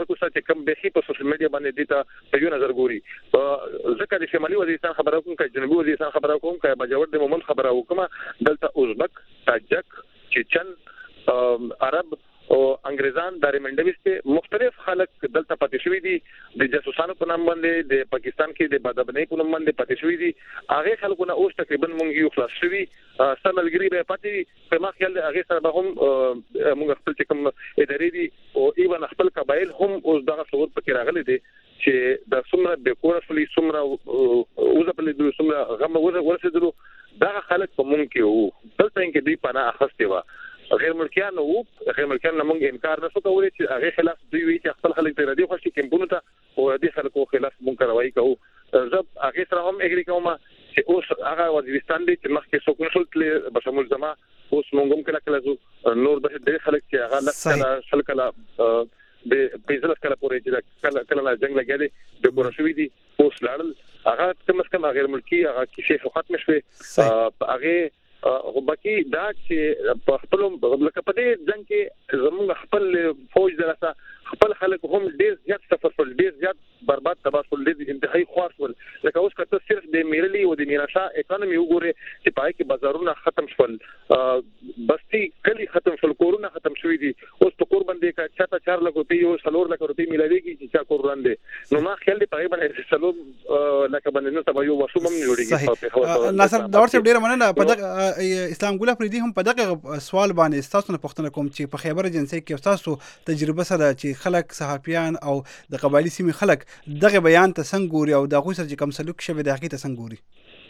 چې کوم بهي په سوشل میډیا باندې دیتا په یو نظر ګوري ځکه د شمالي وزیرستان خبره کوم که جنوبي وزیرستان خبره کوم که بجوړ د مومن خبره وکم دلته ازبک تاجک چچن عرب او انګریزان د ریمنډويسته مختلف خلک دلته پاتې شوی دي د جاسوسانو په نام باندې د پاکستان کې د بدبنۍ په نام باندې پاتې شوی دي هغه خلکو نه اوس تقریبا مونږ یو خلاص شوی سملګری به پاتې په ما خیال هغه سره به هم مونږ خپل کوم ادارې دي او ایون خپل قبایل هم اوس دغه صور پکې راغلي دي چې د څومره د کورسلي څومره اوزپلې د څومره غم ورسېدلو دا خلک په مونږ کې وو دلته کې دوی پناه اخستې و غیر ملکیان موږ انکار نشو کولای چې هغه خلاف دوی وی چې خپل خلک ته ردی خوشي کېمپونه ته او دې خلکو خلاف مونږ کاروایی کوو زب هغه سره هم اګری کوم چې اوس هغه وزیرستان دي چې مخکې څوک نشول بشمول زما اوس مونږ هم کله زو نور د دې خلک چې هغه لکه شلکلا د پیزلس کله پورې چې کله جنگ لګیدي د ګورشوي دي اوس لاړل هغه کم غیر ملکی هغه کیسه ختم شوه هغه او باقي دا چې په خپل لکه په دې ځنګ کې زموږ خپل فوج درسه خپل خلک هم ډیر زیات سفر کول ډیر زیات برباد تباہ کول ډیر انتهایی خوار کول لکه اوس کته صرف د میرلی او د میراشا اکانومي وګوره چې پای کې بازارونه ختم شول بستی کلی ختم شول کورونه ختم شوې دي اوس په کور باندې کا چاته 4 لک روپۍ او 4 لک روپۍ ملایږي چې چا کور وړاندې نو ما خیال دی پای باندې سلو لکه باندې نو تبا یو وسوم نه جوړیږي ناصر داور صاحب ډیر مننه په اسلام ګل افریدي هم په دغه سوال باندې تاسو نه پوښتنه کوم چې په خیبر ایجنسی کې تاسو تجربه سره چې خلک صحافیان او د قبایلی سیمې خلک دغه بیان ته څنګه ګوري او دغه سره چې کوم سلوک شوی د حقیقت څنګه ګوري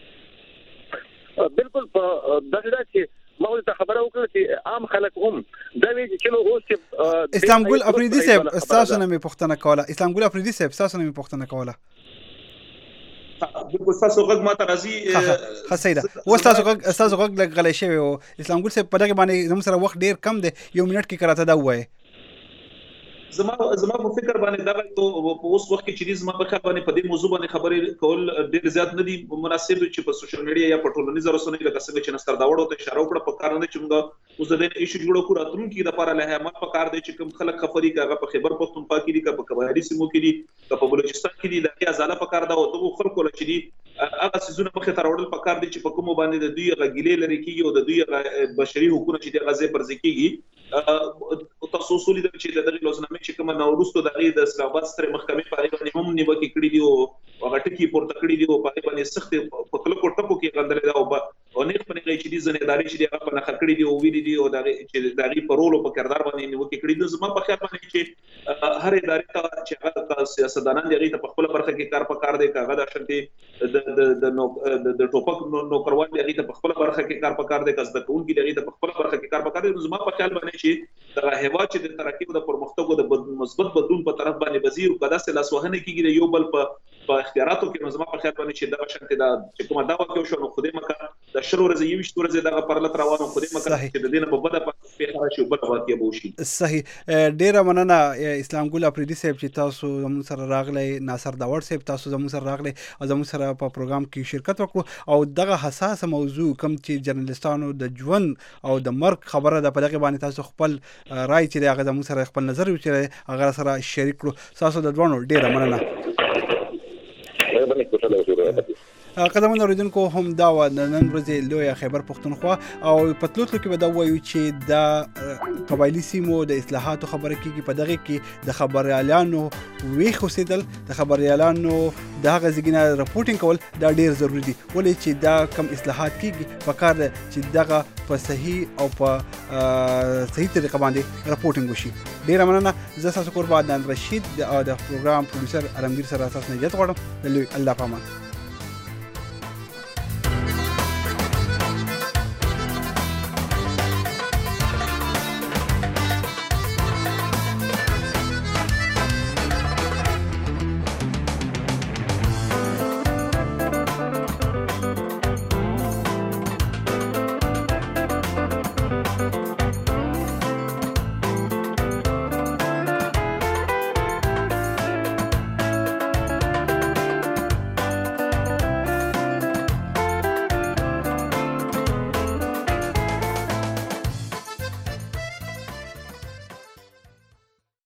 بالکل په دغه چې ما ولته خبره وکړه چې عام خلک هم دا وی چې نو اوس اسلام ګل افریدي صاحب تاسو نه مې پوښتنه کوله اسلام ګل افریدي صاحب تاسو نه مې پوښتنه کوله بالکل تاسو غږ ماته راځي خسیده تاسو غږ لګلې شوی او اسلام ګل صاحب په دغه باندې زموږ سره وخت ډیر کم دی یو منټ کې کراته دا وایي زما په فکر باندې دا په اوس وخت کې چې زما په خیال باندې په دې موضوع باندې خبرې کول ډېر زیات نه دي مناسب چې په سوشل میډیا یا په ټولنیزو رسنیو لکه څنګه چې نستر داوړ ته اشاره وکړه په کار نه چې موږ اوس د دې ایشو جوړو کړو راتلونکي د لپاره له همت په کار دی چې کوم خلک خبري کاغه په خیبر پختونخوا کې دي که په قبایلی سیمو کې دي که په بلوچستان کې دي لکه ازاله په کار دا او دغه خلکو لچې دي هغه سيزونه مخه تر وړل په کار دي چې په کوم باندې د دوی غګیلې لري کیږي او د دوی بشري حقوقو چې د غزه پر ځکیږي تاسو اصولي د چې د دغه لوزنامې چې کوم نوروستو د اسلام آباد ستر محکمې په اړه باندې هم نیوکه کړې دي او هغه ټکی پورته کړې دي او په باندې سخت په کلو ټکو کې غندل دا او نه خپل غي چې دي زنیداري چې هغه په نخ کړې دي او ویلي دي او د دغه پرول په کردار باندې نیوکه کړې دي زما په خیال باندې چې هر ادارې ته چې هغه سیاستدانان دغه ته په خپل برخه کې کار په کار دي کاغه د شنتي د ټوپک نوکروان دغه ته په خپل برخه کې کار په کار دي کس د ټول کې دغه ته په خپل برخه کې کار په کار دي زما په خیال باندې چې د هوا چې د ترقی او د پرمختګ او د مثبت بدلون په طرف باندې وزیر کدا سه لاسوهنه کیږي یو بل په اختیاراتو کې نظم په خیال باندې چې دا شنت دا چې کومه دا وکړو شو نو خوده مکه د شرو ورځې یو شتو ورځې دا پرلت روانو خوده مکه چې د دینه په بده په خارشي بل واقع بوشي صحیح ډیر مننه اسلام ګل افریدي صاحب چې تاسو زموږ سره راغلی ناصر داوړ صاحب تاسو زموږ سره راغلی او زموږ سره په پروګرام کې شرکت وکړو او دغه حساس موضوع کوم چې جرنالستانو د ژوند او د مرګ خبره ده په دغه باندې تاسو خپل رائے چې هغه زموږ سره خپل نظر وچره هغه سره شریک کړو تاسو د دوه ډیر مننه قدمونه اوریدونکو هم دا و نن ورځې لوی خیبر پختونخوا او پتلوتلو کې به دا وایو چې دا قبایلی سیمو د اصلاحاتو خبره کیږي په دغه کې د خبريالانو ویښ اوسېدل د خبريالانو دغه ځګینه راپورټینګ کول دا ډیر ضروری دي ولې چې دا کم اصلاحات کیږي په کار ده چې دغه په صحیح او په صحیح طریقه باندې راپورټینګ وشي ډیر مننه زه تاسو قربان رشید د پروګرام پروډوسر علمگیر سره تاسو نه جوړم الله پامان